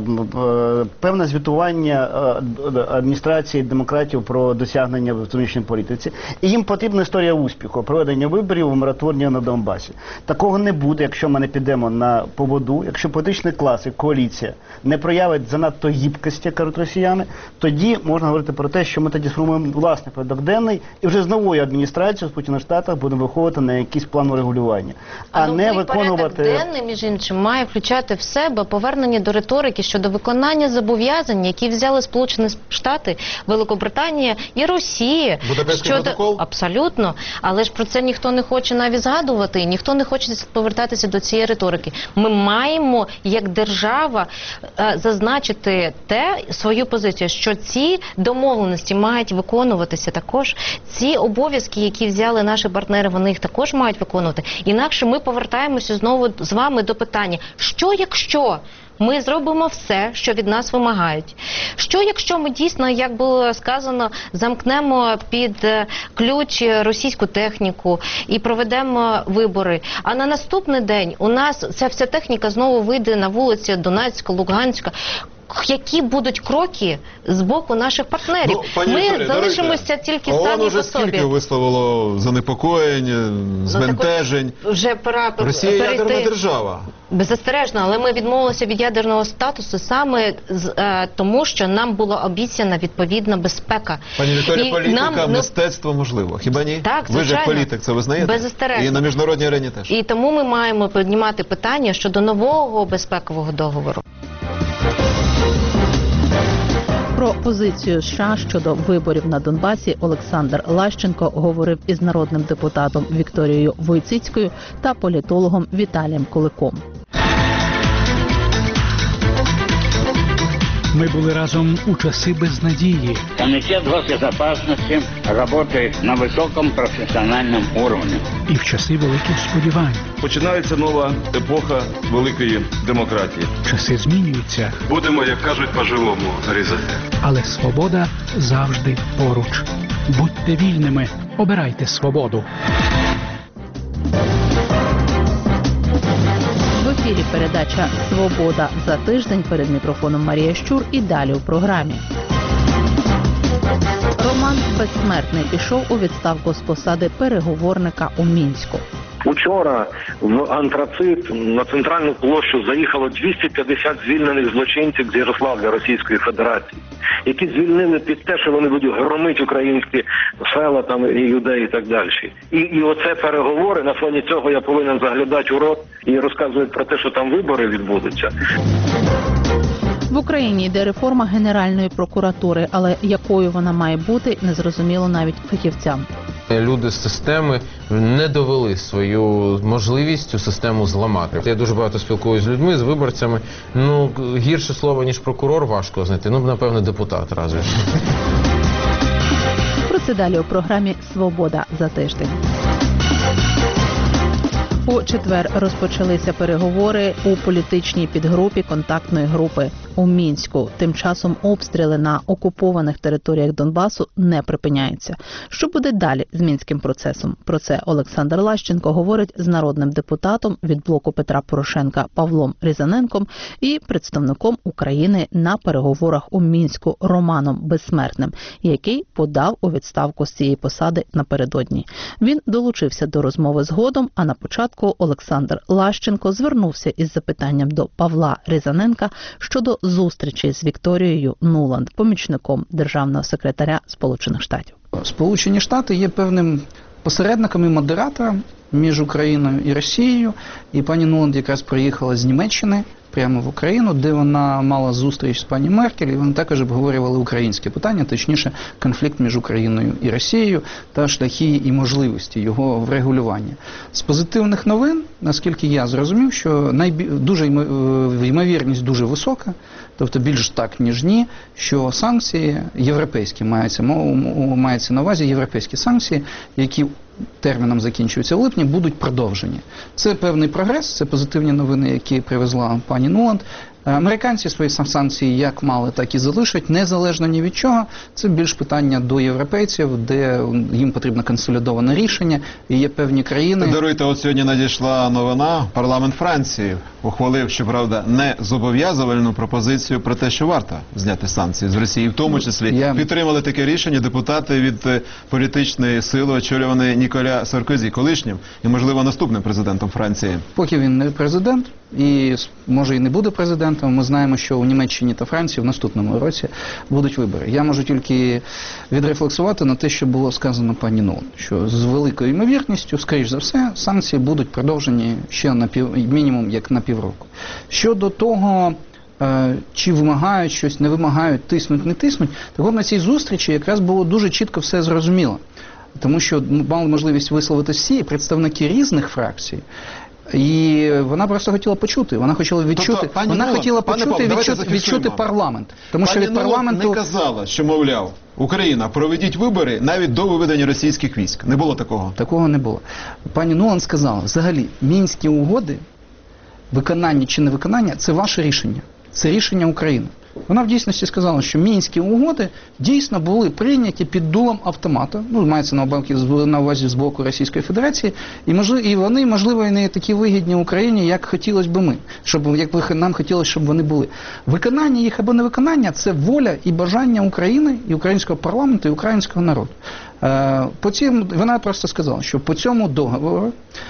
певне звітування адміністрації демократів про досягнення в зовнішній політиці. І їм потрібна історія успіху, проведення виборів, умиротворення на Донбасі. Такого не буде, якщо ми не підемо на поводу, якщо політичний клас і коаліція не проявить занадто гібкості, кажуть росіяни, тоді можна говорити про те, що ми тоді сформуємо власний порядок денний і вже з новою адміністрацією в Сполучених Штатах будемо виходити на якийсь план урегулювання. А, а не виконувати... порядок денний, між іншим, має включати в себе повернення до риторики щодо виконання зобов'язань, які взяли Сполучені Штати, Великобританія і Росія. Будапештський щодо... протокол? Абсолютно. Але ж про це ніхто не хоче навіть згадувати, і ніхто не хоче повертатися до цієї риторики. Ми маємо, як держава, зазначити те, свою позицію, що ці домовленості мають виконуватися також. Ці обов'язки, які взяли наші партнери, вони їх також мають виконувати. Інакше ми повертаємося знову з вами до питання, що якщо ми зробимо все, що від нас вимагають. Що якщо ми дійсно, як було сказано, замкнемо під ключ російську техніку і проведемо вибори, а на наступний день у нас ця вся техніка знову вийде на вулиці Донецька, Луганська. Які будуть кроки з боку наших партнерів? Ну, ми Вікторія, залишимося даруйте. тільки ООН самі уже по собі. скільки висловило занепокоєнь, збентежень. Ну, вже пора Росія перейти... ядерна держава. Беззастережно, але ми відмовилися від ядерного статусу саме з, е, тому, що нам була обіцяна відповідна безпека. Пані Вікторія, І політика, нам, мистецтво можливо. Хіба ні? Так, ви ж як звичайно. політик це визнаєте? Беззастережно. І на міжнародній арені теж. І тому ми маємо піднімати питання щодо нового безпекового договору. Про позицію США щодо виборів на Донбасі Олександр Лащенко говорив із народним депутатом Вікторією Войціцькою та політологом Віталієм Куликом. Мы были разом у часы безнадії. Комитет госбезопасности работает на высоком профессиональном уровне. І в часи великих сподівань. Починається нова епоха великої демократії. Часи змінюються. Будемо, як кажуть, по-живому різати. Але свобода завжди поруч. Будьте вільними, обирайте свободу. В ефірі передача «Свобода за тиждень», перед мікрофоном Марія Щур і далі у програмі. Роман Безсмертний пішов у відставку з посади переговорника у Мінську. Учора в Антрацит на центральну площу заїхало двісті п'ятдесят звільнених злочинців з Ярославля Російської Федерації, які звільнили під те, що вони будуть громити українські села там і людей і так далі. І, і оце переговори, на фоні цього я повинен заглядати у рот і розказувати про те, що там вибори відбудуться. В Україні йде реформа Генеральної прокуратури, але якою вона має бути, незрозуміло навіть фахівцям. Люди з системи не довели свою можливість цю систему зламати. Я дуже багато спілкуюся з людьми, з виборцями. Ну, гірше слово, ніж прокурор, важко знайти. Ну, напевно, депутат разве. Про це далі у програмі «Свобода за тиждень». У четвер розпочалися переговори у політичній підгрупі контактної групи у Мінську. Тим часом обстріли на окупованих територіях Донбасу не припиняються. Що буде далі з мінським процесом? Про це Олександр Лащенко говорить з народним депутатом від блоку Петра Порошенка Павлом Різаненком і представником України на переговорах у Мінську Романом Безсмертним, який подав у відставку з цієї посади напередодні. Він долучився до розмови згодом, а на початку Олександр Лащенко звернувся із запитанням до Павла Різаненка щодо зустрічі з Вікторією Нуланд, помічником державного секретаря Сполучених Штатів. Сполучені Штати є певним посередником і модератором між Україною і Росією. І пані Нуланд якраз приїхала з Німеччини прямо в Україну, де вона мала зустріч з пані Меркель, і вони також обговорювали українське питання, точніше конфлікт між Україною і Росією та шляхи і можливості його врегулювання. З позитивних новин, наскільки я зрозумів, що найбі... дуже ймовірність дуже висока, тобто більш так, ніж ні, що санкції європейські, мається, мається на увазі європейські санкції, які терміном закінчуються в липні, будуть продовжені. Це певний прогрес, це позитивні новини, які привезла пані Нуланд. Американці свої санкції як мали, так і залишать, незалежно ні від чого. Це більш питання до європейців, де їм потрібно консолідоване рішення, і є певні країни... Даруйте, от сьогодні надійшла новина. Парламент Франції ухвалив, щоправда, не зобов'язувальну пропозицію про те, що варто зняти санкції з Росії. В тому числі Я... підтримали таке рішення депутати від політичної сили, очолюваної Ніколя Саркозі, колишнім і, можливо, наступним президентом Франції. Поки він не президент, і може і не буде президентом, варіантами. Ми знаємо, що у Німеччині та Франції в наступному році будуть вибори. Я можу тільки відрефлексувати на те, що було сказано пані Нуланд, що з великою ймовірністю, скоріш за все, санкції будуть продовжені ще на пів, мінімум як на півроку. Щодо того, чи вимагають щось, не вимагають, тиснуть, не тиснуть, так от на цій зустрічі якраз було дуже чітко все зрозуміло. Тому що мали можливість висловити всі представники різних фракцій. І вона просто хотіла почути, вона хотіла відчути, тобто, вона Нуланд, хотіла пане почути, Павло, відчути, відчути парламент. Тому пані що від парламенту не казала, що, мовляв, Україна, проведіть вибори навіть до виведення російських військ. Не було такого? Такого не було. Пані Нуланд сказала, взагалі, Мінські угоди, виконання чи невиконання – це ваше рішення. Це рішення України. Вона в дійсності сказала, що Мінські угоди дійсно були прийняті під дулом автомата, ну, мається на увазі з боку Російської Федерації, і, можливо, і вони, можливо, і не такі вигідні Україні, як хотілося б ми, щоб, як би нам хотілося, щоб вони були. Виконання їх або невиконання – це воля і бажання України, і українського парламенту, і українського народу. Е, по цьому, вона просто сказала, що по цьому договору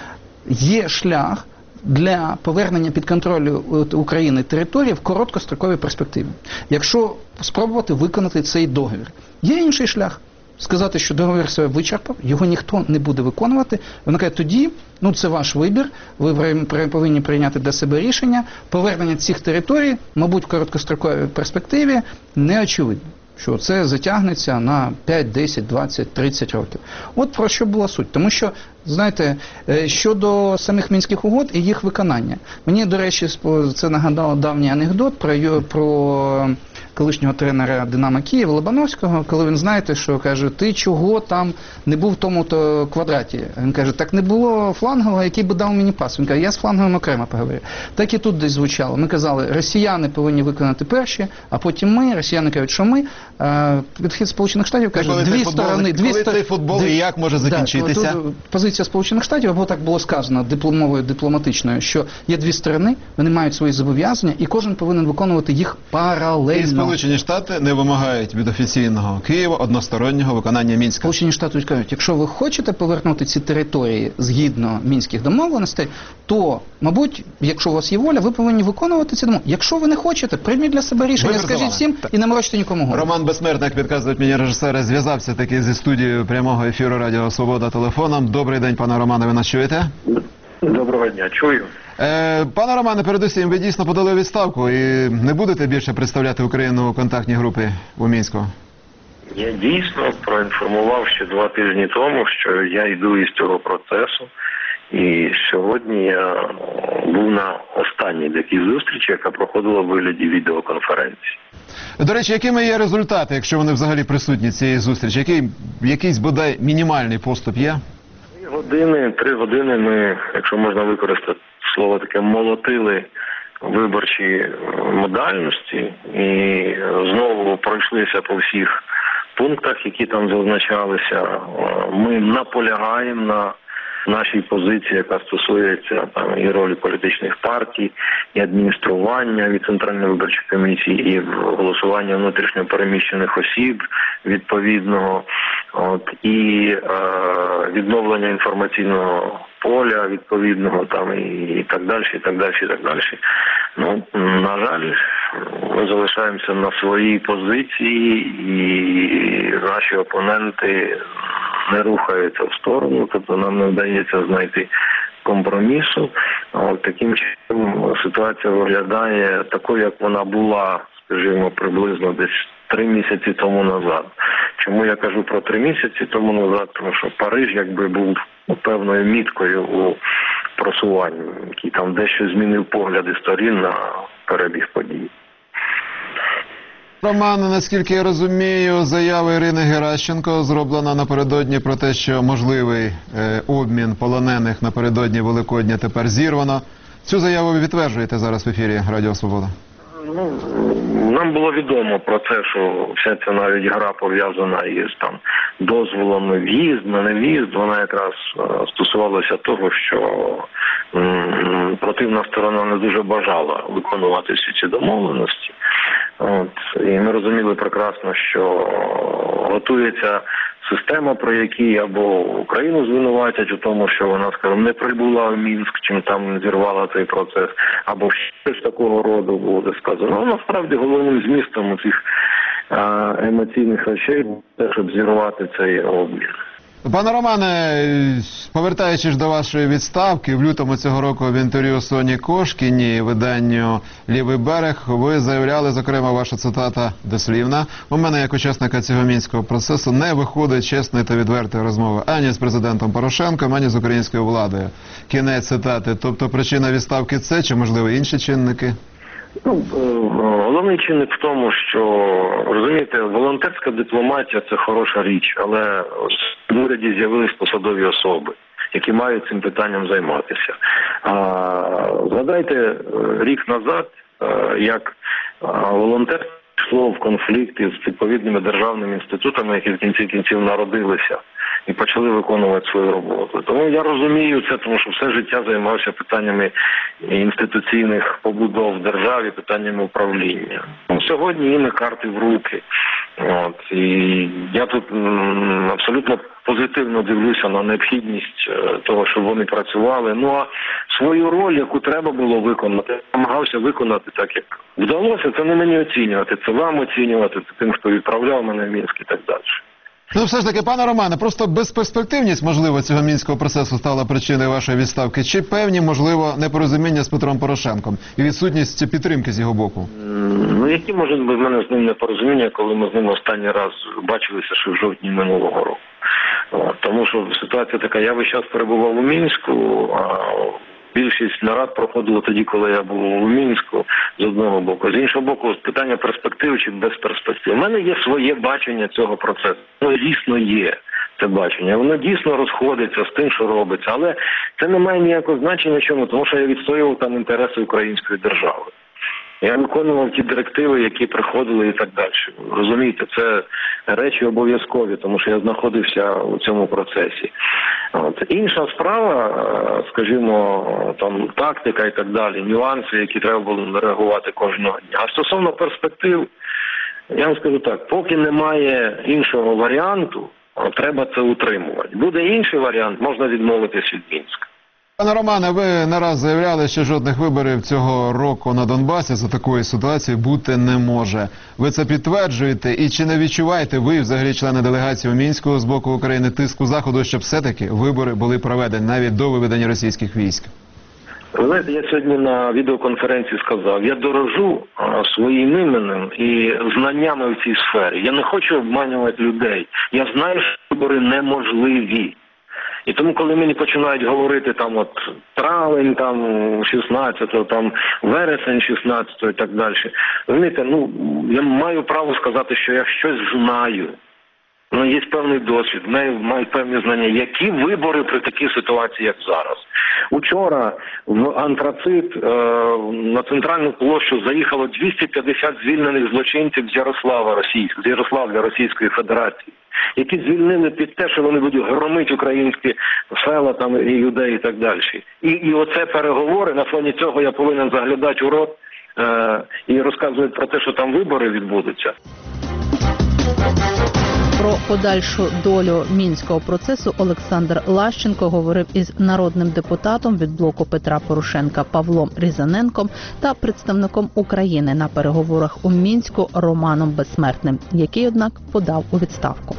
є шлях для повернення під контроль України території в короткостроковій перспективі. Якщо спробувати виконати цей договір. Є інший шлях. Сказати, що договір себе вичерпав, його ніхто не буде виконувати. Вона каже, тоді, ну це ваш вибір, ви повинні прийняти для себе рішення. Повернення цих територій, мабуть, в короткостроковій перспективі не очевидно. Що це затягнеться на п'ять, десять, двадцять, тридцять років. От про що була суть. Тому що, знаєте, щодо самих Мінських угод і їх виконання. Мені, до речі, це нагадало давній анекдот про, про колишнього тренера «Динамо Київ» Лобановського, коли він, знаєте, що каже, ти чого там не був в тому-то квадраті? Він каже, так не було флангового, який би дав мені пас. Він каже, я з фланговим окремо поговорю. Так і тут десь звучало. Ми казали, росіяни повинні виконати перші, а потім ми, росіяни кажуть, що ми. Підхід Сполучених Штатів каже, коли дві цей сторони... Футбол, дві коли стор... цей футбол дві... і як може закінчитися? Так, позиція Сполучених Штатів, або так було сказано дипломовою, дипломатичною, що є дві сторони, вони мають свої зобов'язання, і кожен повинен виконувати їх паралельно. І Сполучені Штати не вимагають від офіційного Києва одностороннього виконання Мінська. Сполучені Штати кажуть, якщо ви хочете повернути ці території згідно Мінських домовленостей, то, мабуть, якщо у вас є воля, ви повинні виконувати ці домовленості. Якщо ви не хочете, прийміть для себе рішення, скажіть всім і не морочте нікому голову. Роман Безсмертник, підказують мені режисери, зв'язався таки зі студією прямого ефіру Радіо Свобода телефоном. Добрий день, пане Романе, ви нас чуєте? Доброго дня, чую. Е, пане Романе, передусім, ви дійсно подали відставку і не будете більше представляти Україну у контактній групі у Мінську? Я дійсно проінформував ще два тижні тому, що я йду із цього процесу. І сьогодні я був на останній такій зустрічі, яка проходила в вигляді відеоконференції. До речі, якими є результати, якщо вони взагалі присутні цієї зустрічі? Який, якийсь, бодай, мінімальний поступ є? Три години, три години ми, якщо можна використати слово таке, молотили виборчі модальності і знову пройшлися по всіх пунктах, які там зазначалися. Ми наполягаємо на нашій позиції, яка стосується там і ролі політичних партій, і адміністрування від Центральної виборчої комісії, і голосування внутрішньо переміщених осіб відповідного, от, і е, відновлення інформаційного поля відповідного, там, і, і так далі, і так далі, і так далі. Ну, на жаль, ми залишаємося на своїй позиції, і наші опоненти не рухаються в сторону, тобто нам не вдається знайти компромісу. От, таким чином ситуація виглядає такою, як вона була, скажімо, приблизно десь три місяці тому назад. Чому я кажу про три місяці тому назад? Тому що Париж якби був певною міткою у просуванні, який там дещо змінив погляди сторін на перебіг подій. Роман, наскільки я розумію, заява Ірини Геращенко зроблена напередодні про те, що можливий е, обмін полонених напередодні Великодня тепер зірвано. Цю заяву ви підтверджуєте зараз в ефірі Радіо Свобода? Ну, нам було відомо про це, що вся ця навіть гра пов'язана із там дозволом на в'їзд, на нев'їзд, вона якраз е, стосувалася того, що м, противна сторона не дуже бажала виконувати всі ці домовленості. От, і ми розуміли прекрасно, що готується система, про які або Україну звинуватять у тому, що вона, скажімо, не прибула в Мінськ, чим там зірвала цей процес, або щось такого роду буде сказано. Ну, насправді головним змістом цих емоційних речей те, щоб зірвати цей обмін. Пане Романе, повертаючись до вашої відставки, в лютому цього року в інтерв'ю Соні Кошкіній, виданню «Лівий берег», ви заявляли, зокрема, ваша цитата дослівна: «У мене, як учасника цього мінського процесу, не виходить чесної та відвертої розмови ані з президентом Порошенком, ані з українською владою». Кінець цитати. Тобто причина відставки це, чи, можливо, інші чинники? Ну, головний чинник в тому, що, розумієте, волонтерська дипломатія – це хороша річ, але в уряді з'явились посадові особи, які мають цим питанням займатися. А, згадайте, рік назад, як волонтерство йшло в конфлікт із відповідними державними інститутами, які в кінці кінців народилися і почали виконувати свою роботу. Тому я розумію це, тому що все життя займався питаннями інституційних побудов в державі, питаннями управління. Сьогодні їм карти в руки. От. І я тут м, абсолютно позитивно дивлюся на необхідність того, щоб вони працювали. Ну а свою роль, яку треба було виконати, намагався виконати так, як вдалося. Це не мені оцінювати, це вам оцінювати, це тим, хто відправляв мене в Мінськ і так далі. Ну, все ж таки, пане Романе, просто безперспективність, можливо, цього мінського процесу стала причиною вашої відставки? Чи певні, можливо, непорозуміння з Петром Порошенком і відсутність підтримки з його боку? Ну, які можуть бути в мене з ним непорозуміння, коли ми з ним останній раз бачилися ще в жовтні минулого року? От, тому що ситуація така, я весь час перебував у Мінську, а більшість нарад проходило тоді, коли я був у Мінську, з одного боку. З іншого боку, питання перспектив чи без перспектив. У мене є своє бачення цього процесу. Воно дійсно є, це бачення. Воно дійсно розходиться з тим, що робиться. Але це не має ніякого значення чому, тому що я відстоював там інтереси української держави. Я виконував ті директиви, які приходили і так далі. Розумієте, це речі обов'язкові, тому що я знаходився у цьому процесі. От. Інша справа, скажімо, там тактика і так далі, нюанси, які треба було реагувати кожного дня. А стосовно перспектив, я вам скажу так, поки немає іншого варіанту, треба це утримувати. Буде інший варіант, можна відмовитись від Мінська. Пане Романе, ви не раз заявляли, що жодних виборів цього року на Донбасі за такої ситуації бути не може. Ви це підтверджуєте? І чи не відчуваєте ви, взагалі члени делегації у Мінську з боку України, тиску Заходу, щоб все-таки вибори були проведені навіть до виведення російських військ? Ви знаєте, я сьогодні на відеоконференції сказав, я дорожу а, своїм іменем і знаннями в цій сфері. Я не хочу обманювати людей. Я знаю, що вибори неможливі. І тому, коли мені починають говорити там от травень, там шістнадцятого, там вересень шістнадцятого і так далі, розумієте, ну, я маю право сказати, що я щось знаю. Ну, є певний досвід, маю певні знання. Які вибори при такій ситуації, як зараз? Учора в Антрацит е, на центральну площу заїхало двісті п'ятдесят звільнених злочинців з Ярослава, Російськ, з Ярославля Російської Федерації, які звільнили під те, що вони будуть громити українські села там, і людей і так далі. І, і оце переговори, на фоні цього я повинен заглядати у рот е, і розказувати про те, що там вибори відбудуться. Про подальшу долю мінського процесу Олександр Лащенко говорив із народним депутатом від блоку Петра Порошенка Павлом Різаненком та представником України на переговорах у Мінську Романом Безсмертним, який, однак, подав у відставку.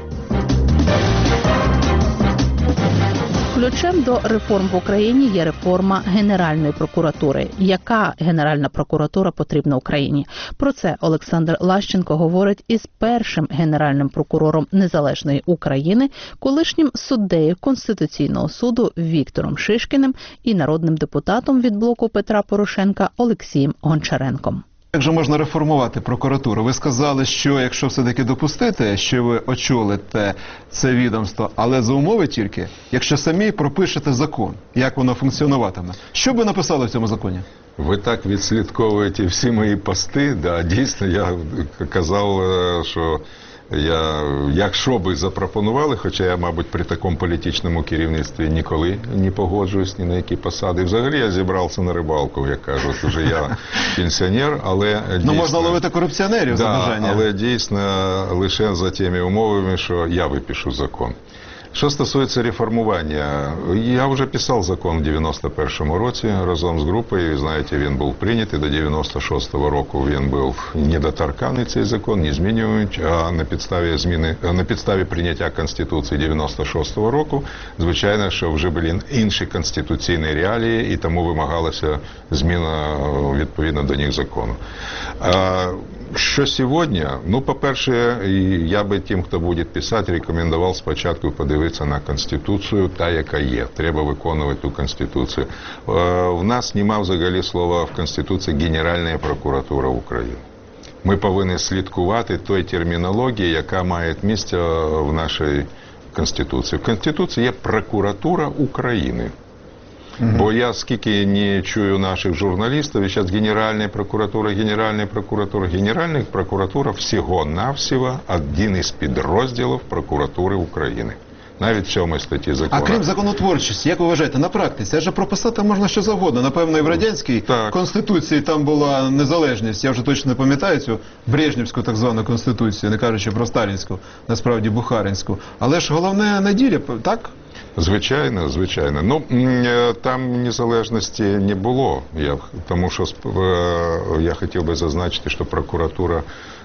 Ключем до реформ в Україні є реформа Генеральної прокуратури. Яка Генеральна прокуратура потрібна Україні? Про це Олександр Лащенко говорить із першим генеральним прокурором Незалежної України, колишнім суддею Конституційного суду Віктором Шишкіним і народним депутатом від блоку Петра Порошенка Олексієм Гончаренком. Як же можна реформувати прокуратуру? Ви сказали, що якщо все-таки допустити, що ви очолите це відомство, але за умови тільки, якщо самі пропишете закон, як воно функціонуватиме. Що б ви написали в цьому законі? Ви так відслідковуєте всі мої пости, да, дійсно, я казав, що Я, якщо би запропонували, хоча я, мабуть, при такому політичному керівництві ніколи не погоджуюсь ні на які посади. Взагалі я зібрався на рибалку, як кажуть, уже я пенсіонер, але дійсно... Ну, можна ловити корупціонерів за бажання. Але дійсно лише за тими умовами, що я випишу закон. Що стосується реформування, я вже писав закон в дев'яносто першому році разом з групою, знаєте, він був прийнятий, до дев'яносто шостого року він був недоторканий цей закон, не змінюють, а на підставі, зміни, на підставі прийняття Конституції дев'яносто шостого року, звичайно, що вже були інші конституційні реалії, і тому вимагалася зміна відповідно до них закону. А що сьогодні? Ну, по-перше, я би тим, хто буде писати, рекомендував спочатку подивитися на Конституцію, та, яка є. Треба виконувати ту Конституцію. В нас немає взагалі слова в Конституції «Генеральна прокуратура України». Ми повинні слідкувати той термінології, яка має місце в нашій Конституції. В Конституції є прокуратура України. Угу. Бо я скільки не чую наших журналістів, і зараз Генеральна прокуратура, Генеральна прокуратура, Генеральна прокуратура всього-навсього один із підрозділів прокуратури України. Навіть в цьому статті закону. А крім законотворчості, як ви вважаєте, на практиці, адже прописати можна що завгодно. Напевно, і в радянській так. Конституції там була незалежність. Я вже точно не пам'ятаю цю Брежнівську так звану Конституцію, не кажучи про сталінську, насправді Бухаринську. Але ж головне на ділі, так? Звичайно, звичайно. Ну, там незалежності не було, я, тому що я хотів би зазначити, що прокуратура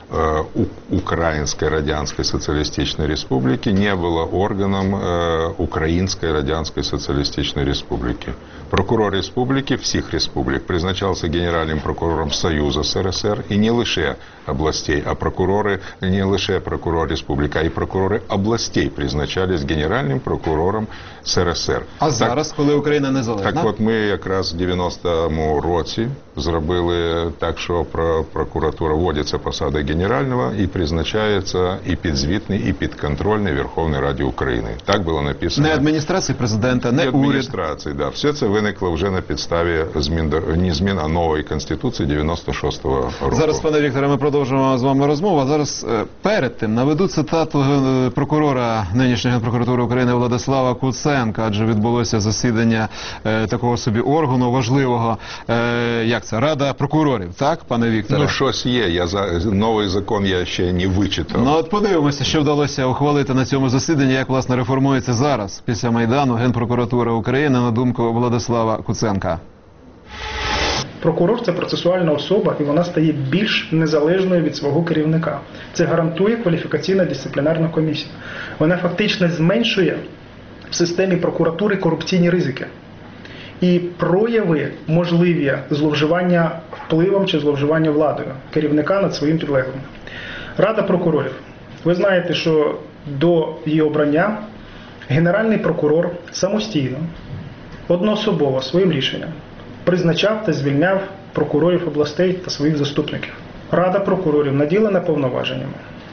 Украинской Радянской Социалистической Республики не было органом Украинской Радянской Социалистической Республики. Прокурор республики, всіх республік, призначався генеральним прокурором Союзу СРСР, і не лише областей, а прокурори, не лише прокурор республіки, а і прокурори областей призначались генеральним прокурором СРСР. А так, зараз, коли Україна незалежна? Так от ми якраз в дев'яностому році зробили так, що прокуратура вводиться посада генерального і призначається і підзвітний, і підконтрольний Верховній Раді України. Так було написано. Не адміністрації президента, не, не уряд. Адміністрації, да. Все це виникло вже на підставі змін, не змін, а нової Конституції дев'яносто шостого року. Зараз, пане Вікторе, ми продовжуємо з вами розмову. А зараз перед тим наведу цитату прокурора нинішньої Генпрокуратури України Владислава Куценка, адже відбулося засідання е, такого собі органу важливого, е, як це, Рада прокурорів, так, пане Вікторе? Ну, щось є, я за новий закон я ще не вичитав. Ну, от подивимося, що вдалося ухвалити на цьому засіданні, як, власне, реформується зараз, після Майдану, Генпрокуратура України, на думку Владислава Куценка. Прокурор – це процесуальна особа, і вона стає більш незалежною від свого керівника. Це гарантує кваліфікаційна дисциплінарна комісія. Вона фактично зменшує в системі прокуратури корупційні ризики і прояви можливі зловживання впливом чи зловживання владою керівника над своїм підлеглим. Рада прокурорів. Ви знаєте, що до її обрання Генеральний прокурор самостійно, одноособово, своїм рішенням призначав та звільняв прокурорів областей та своїх заступників. Рада прокурорів наділена повноваженнями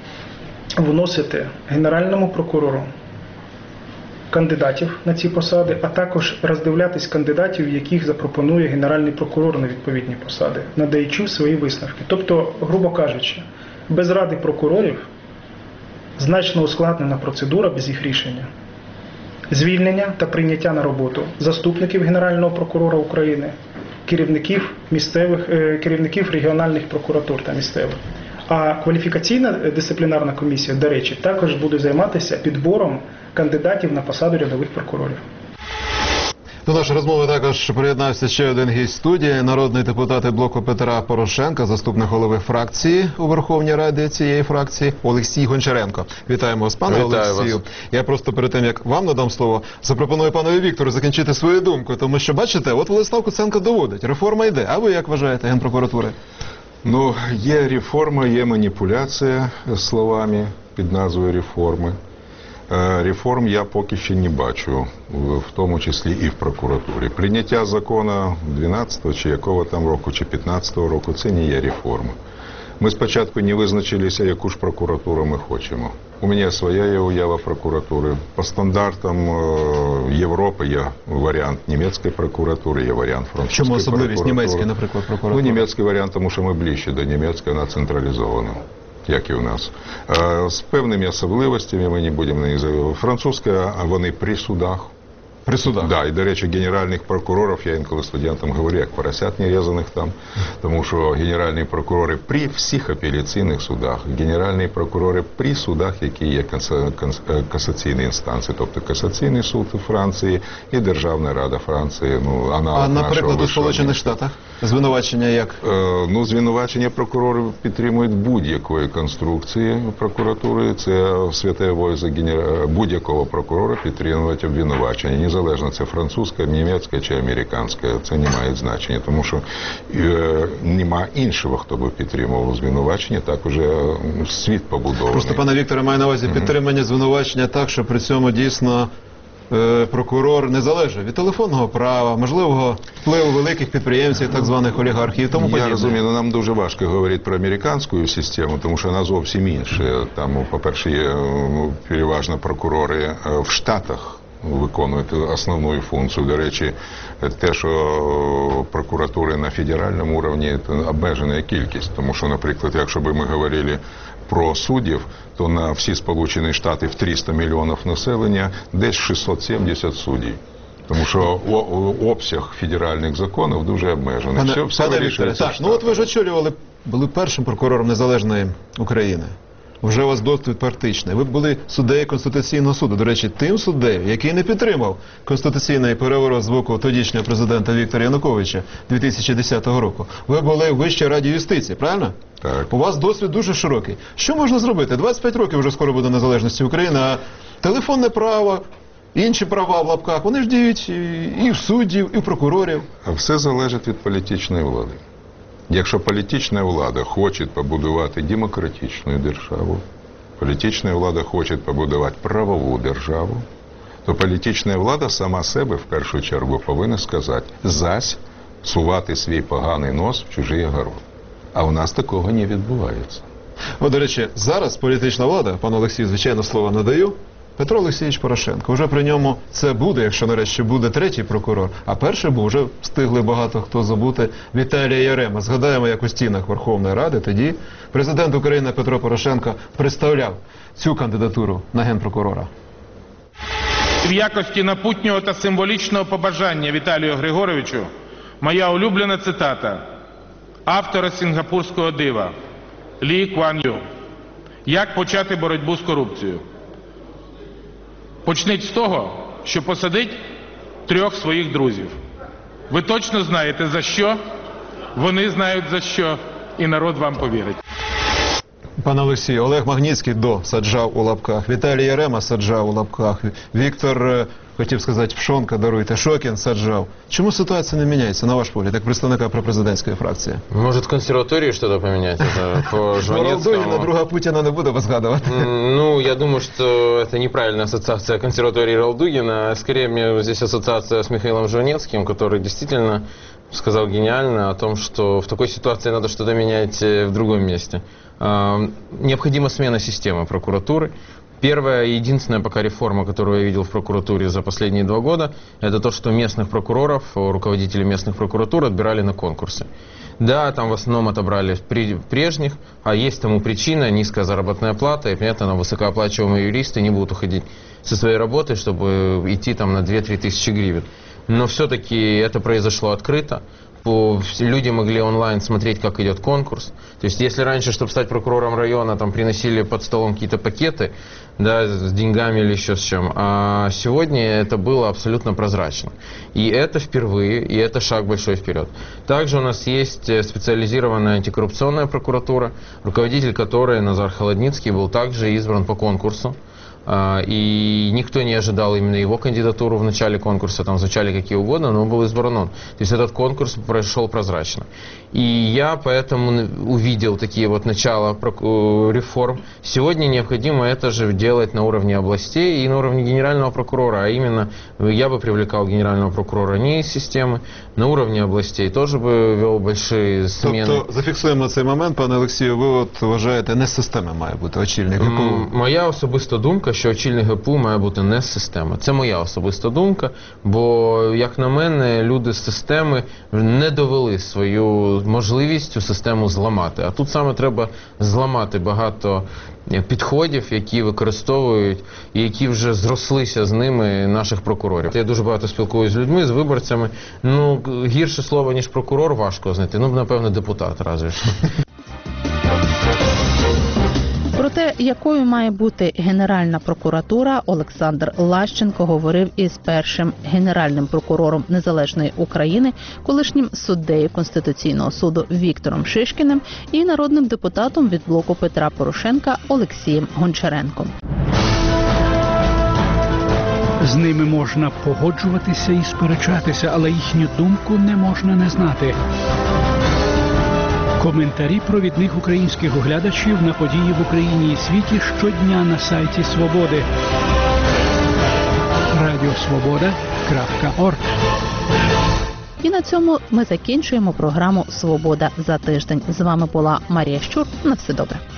вносити Генеральному прокурору кандидатів на ці посади, а також роздивлятись кандидатів, яких запропонує Генеральний прокурор на відповідні посади, надаючи свої висновки. Тобто, грубо кажучи, без Ради прокурорів значно ускладнена процедура без їх рішення. Звільнення та прийняття на роботу заступників Генерального прокурора України, керівників місцевих, керівників регіональних прокуратур та місцевих. А кваліфікаційна дисциплінарна комісія, до речі, також буде займатися підбором кандидатів на посаду рядових прокурорів. До нашої розмови також приєднався ще один гість студії, народний депутат блоку Петра Порошенка, заступник голови фракції у Верховній Раді цієї фракції Олексій Гончаренко. Вітаємо вас, пане Олексію. Я просто перед тим, як вам надам слово, запропоную панові Віктору закінчити свою думку, тому що, бачите, от Владислав Куценко доводить, реформа йде. А ви як вважаєте, Генпрокуратури? Ну, є реформа, є маніпуляція словами під назвою реформи. Реформ я поки що не бачу, в тому числі і в прокуратурі. Прийняття закону дванадцятого чи якого там року, чи п'ятнадцятого року, це не є реформа. Ми спочатку не визначилися, яку ж прокуратуру ми хочемо. У мене своя є уява прокуратури. По стандартам Європи є варіант німецької прокуратури, є варіант французької прокуратури. Чому особливість німецької, наприклад, прокуратури? Ну, німецький варіант, тому що ми ближче до німецької, вона централізована. як і у нас. З певними особливостями, ми не будемо на них забувати. Французька, а вони при судах. При судах? Да, і, до речі, генеральних прокурорів, я інколи студентам говорю, як поросят нерезаних там, тому що генеральні прокурори при всіх апеляційних судах, генеральні прокурори при судах, які є касаційні інстанції, тобто Касаційний суд у Франції і Державна Рада Франції. Ну, а, наприклад, у Сполучених Штатах? Звинувачення як? Е, ну, звинувачення прокурорів підтримують будь-якої конструкції прокуратури. Це святе обов'язок генер... будь-якого прокурора підтримувати обвинувачення. Незалежно це французька, німецька чи американська. Це не має значення, тому що е, нема іншого, хто би підтримував звинувачення. Так уже світ побудований. Просто, пане Вікторе, маю на увазі підтримання звинувачення так, що при цьому дійсно прокурор не залежить від телефонного права, можливого впливу великих підприємців, так званих олігархів і тому подібне. Я розумію, але нам дуже важко говорити про американську систему, тому що вона зовсім інша. Там, по-перше, є переважно прокурори в Штатах виконують основну функцію. До речі, те, що прокуратури на федеральному рівні, це обмежена кількість. Тому що, наприклад, якщо б ми говорили про суддів, то на всі Сполучені Штати в триста мільйонів населення десь шістсот сімдесят суддів. Тому що обсяг федеральних законів дуже обмежений. Пане, все, все пане Вікторе, так, ну от ви ж очолювали, були першим прокурором незалежної України. Вже у вас досвід практичний. Ви були суддею Конституційного суду. До речі, тим суддею, який не підтримав конституційний переворот з боку тодішнього президента Віктора Януковича дві тисячі десятого року. Ви були в Вищій раді юстиції, правильно? Так. У вас досвід дуже широкий. Що можна зробити? двадцять п'ять років вже скоро буде незалежності України, а телефонне право, інші права в лапках, вони ж діють і в суддів, і в прокурорів. А все залежить від політичної влади. Якщо політична влада хоче побудувати демократичну державу, політична влада хоче побудувати правову державу, то політична влада сама себе в першу чергу повинна сказати: зась сувати свій поганий нос в чужий огород. А у нас такого не відбувається. О, до речі, зараз політична влада, пану Олексію, звичайно, слово надаю, Петро Олексійович Порошенко. Вже при ньому це буде, якщо нарешті буде третій прокурор. А перший був, вже встигли багато хто забути, Віталія Ярема. Згадаємо, як у стінах Верховної Ради тоді президент України Петро Порошенко представляв цю кандидатуру на генпрокурора. В якості напутнього та символічного побажання Віталію Григоровичу моя улюблена цитата автора сінгапурського дива Лі Куан Ю. Як почати боротьбу з корупцією? Почніть з того, що посадить трьох своїх друзів. Ви точно знаєте за що, вони знають за що, і народ вам повірить. Пане Олексій, Олег Магнітський до саджав у лапках, Віталій Ярема саджав у лапках, Віктор, хотів сказати, Пшонка, даруйте, Шокін саджав. Чому ситуація не міняється, на ваш погляд, як представника пропрезидентської фракції? Может, в консерватории что-то поменять? Это по Жванецкому. Ралдугина, друга Путина не буду возгадывать. Ну, я думаю, что это неправильная ассоциация консерватории Ралдугина. Скорее, мне здесь ассоциация с Михаилом Жванецким, который действительно сказал гениально о том, что в такой ситуации надо что-то менять в другом месте. Необходима смена системы прокуратуры. Первая и единственная пока реформа, которую я видел в прокуратуре за последние два года, это то, что местных прокуроров, руководителей местных прокуратур отбирали на конкурсы. Да, там в основном отобрали прежних, а есть тому причина — низкая заработная плата, и, понятно, высокооплачиваемые юристы не будут уходить со своей работы, чтобы идти там на две-три тысячи гривен. Но все-таки это произошло открыто. Люди могли онлайн смотреть, как идет конкурс. То есть, если раньше, чтобы стать прокурором района, там приносили под столом какие-то пакеты, да, с деньгами или еще с чем, а сегодня это было абсолютно прозрачно. И это впервые, и это шаг большой вперед. Также у нас есть специализированная антикоррупционная прокуратура, руководитель которой, Назар Холодницкий, был также избран по конкурсу. И никто не ожидал именно его кандидатуру в начале конкурса, там звучали какие угодно, но был избран он. То есть этот конкурс прошел прозрачно. И я поэтому увидел такие вот начала реформ. Сегодня необходимо это же делать на уровне областей и на уровне генерального прокурора. А именно, я бы привлекал генерального прокурора не из системы, на уровне областей тоже бы вел большие смены. Тобто, зафіксуємо цей момент, пане Олексію, ви от вважаєте, не система має бути очільник? Яку... Моя особиста думка, що очільник ГПУ має бути не з системи. Це моя особиста думка, бо, як на мене, люди з системи не довели свою можливість цю систему зламати. А тут саме треба зламати багато підходів, які використовують і які вже зрослися з ними наших прокурорів. Я дуже багато спілкуюся з людьми, з виборцями. Ну, гірше слово, ніж прокурор, важко знайти. Ну, напевно, депутат, разве що. Про те, якою має бути Генеральна прокуратура, Олександр Лащенко говорив із першим генеральним прокурором Незалежної України, колишнім суддею Конституційного суду Віктором Шишкіним і народним депутатом від блоку Петра Порошенка Олексієм Гончаренком. З ними можна погоджуватися і сперечатися, але їхню думку не можна не знати. Коментарі провідних українських оглядачів на події в Україні і світі щодня на сайті Свободи. радіосвобода крапка орг. І на цьому ми закінчуємо програму «Свобода за тиждень». З вами була Марія Щур. На все добре.